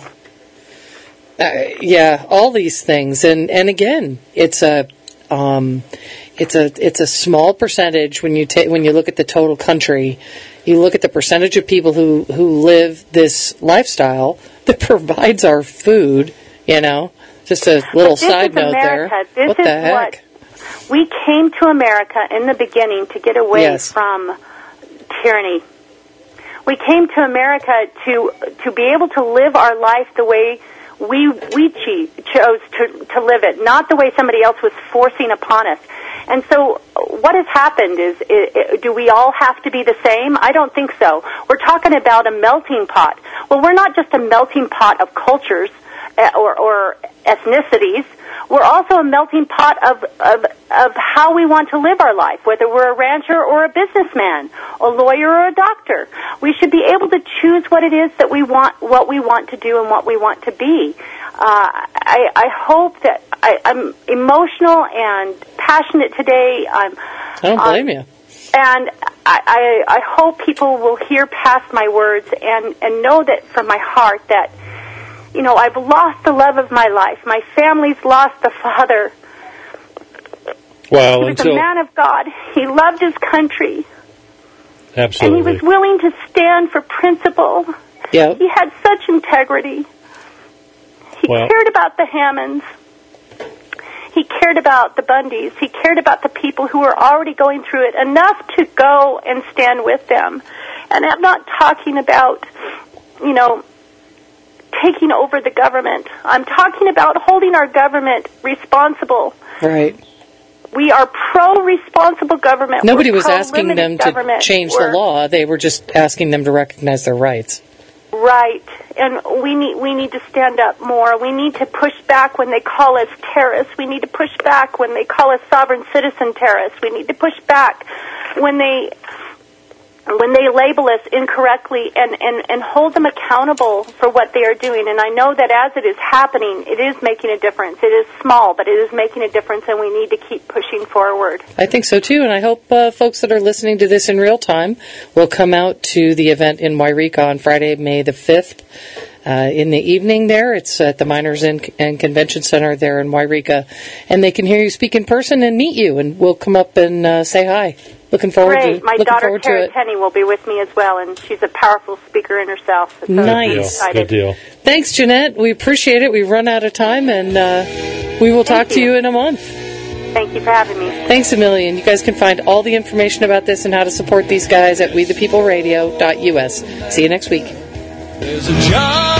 Uh, yeah, all these things, and and again, it's a um, it's a it's a small percentage when you ta- when you look at the total country. You look at the percentage of people who who live this lifestyle that provides our food. You know, just a little But this side is note America. there. This what is the heck? what we came to America in the beginning to get away Yes. from tyranny. We came to America to to be able to live our life the way we we che- chose to to live it, not the way somebody else was forcing upon us. And so what has happened is, i- do we all have to be the same? I don't think so. We're talking about a melting pot. Well, we're not just a melting pot of cultures uh, or, or ethnicities. We're also a melting pot of, of of how we want to live our life, whether we're a rancher or a businessman, a lawyer or a doctor. We should be able to choose what it is that we want, what we want to do and what we want to be. Uh, I, I hope that I, I'm emotional and passionate today. I'm, I don't blame um, you. And I, I, I hope people will hear past my words and, and know that from my heart that, you know, I've lost the love of my life. My family's lost the father. Well, He was until a man of God. He loved his country. absolutely. And he was willing to stand for principle. Yep. He had such integrity. He Well- cared about the Hammonds. He cared about the Bundys. He cared about the people who were already going through it enough to go and stand with them. And I'm not talking about, you know, taking over the government. I'm talking about holding our government responsible. Right. We are pro-responsible government. Nobody We're was asking pro-limited them to government. change We're- the law. They were just asking them to recognize their rights. Right, and we need we need to stand up more. We need to push back when they call us terrorists. We need to push back when they call us sovereign citizen terrorists. We need to push back when they when they label us incorrectly and, and, and hold them accountable for what they are doing. And I know that as it is happening, it is making a difference. It is small, but it is making a difference, and we need to keep pushing forward. I think so too, and I hope uh, folks that are listening to this in real time will come out to the event in Wairika on Friday, May the fifth. Uh, in the evening there, it's at the Miners and, and Convention Center there in Wairika, and they can hear you speak in person and meet you, and we'll come up and uh, say hi. Looking forward Great. to My looking daughter, forward to Tara it. Tenney, will be with me as well, and she's a powerful speaker in herself. So Nice. I'm Good excited. deal. Thanks, Jeanette. We appreciate it. We've run out of time, and uh, we will talk Thank to you. you in a month. Thank you for having me. Thanks a million. You guys can find all the information about this and how to support these guys at we the people radio dot u s. See you next week. There's a job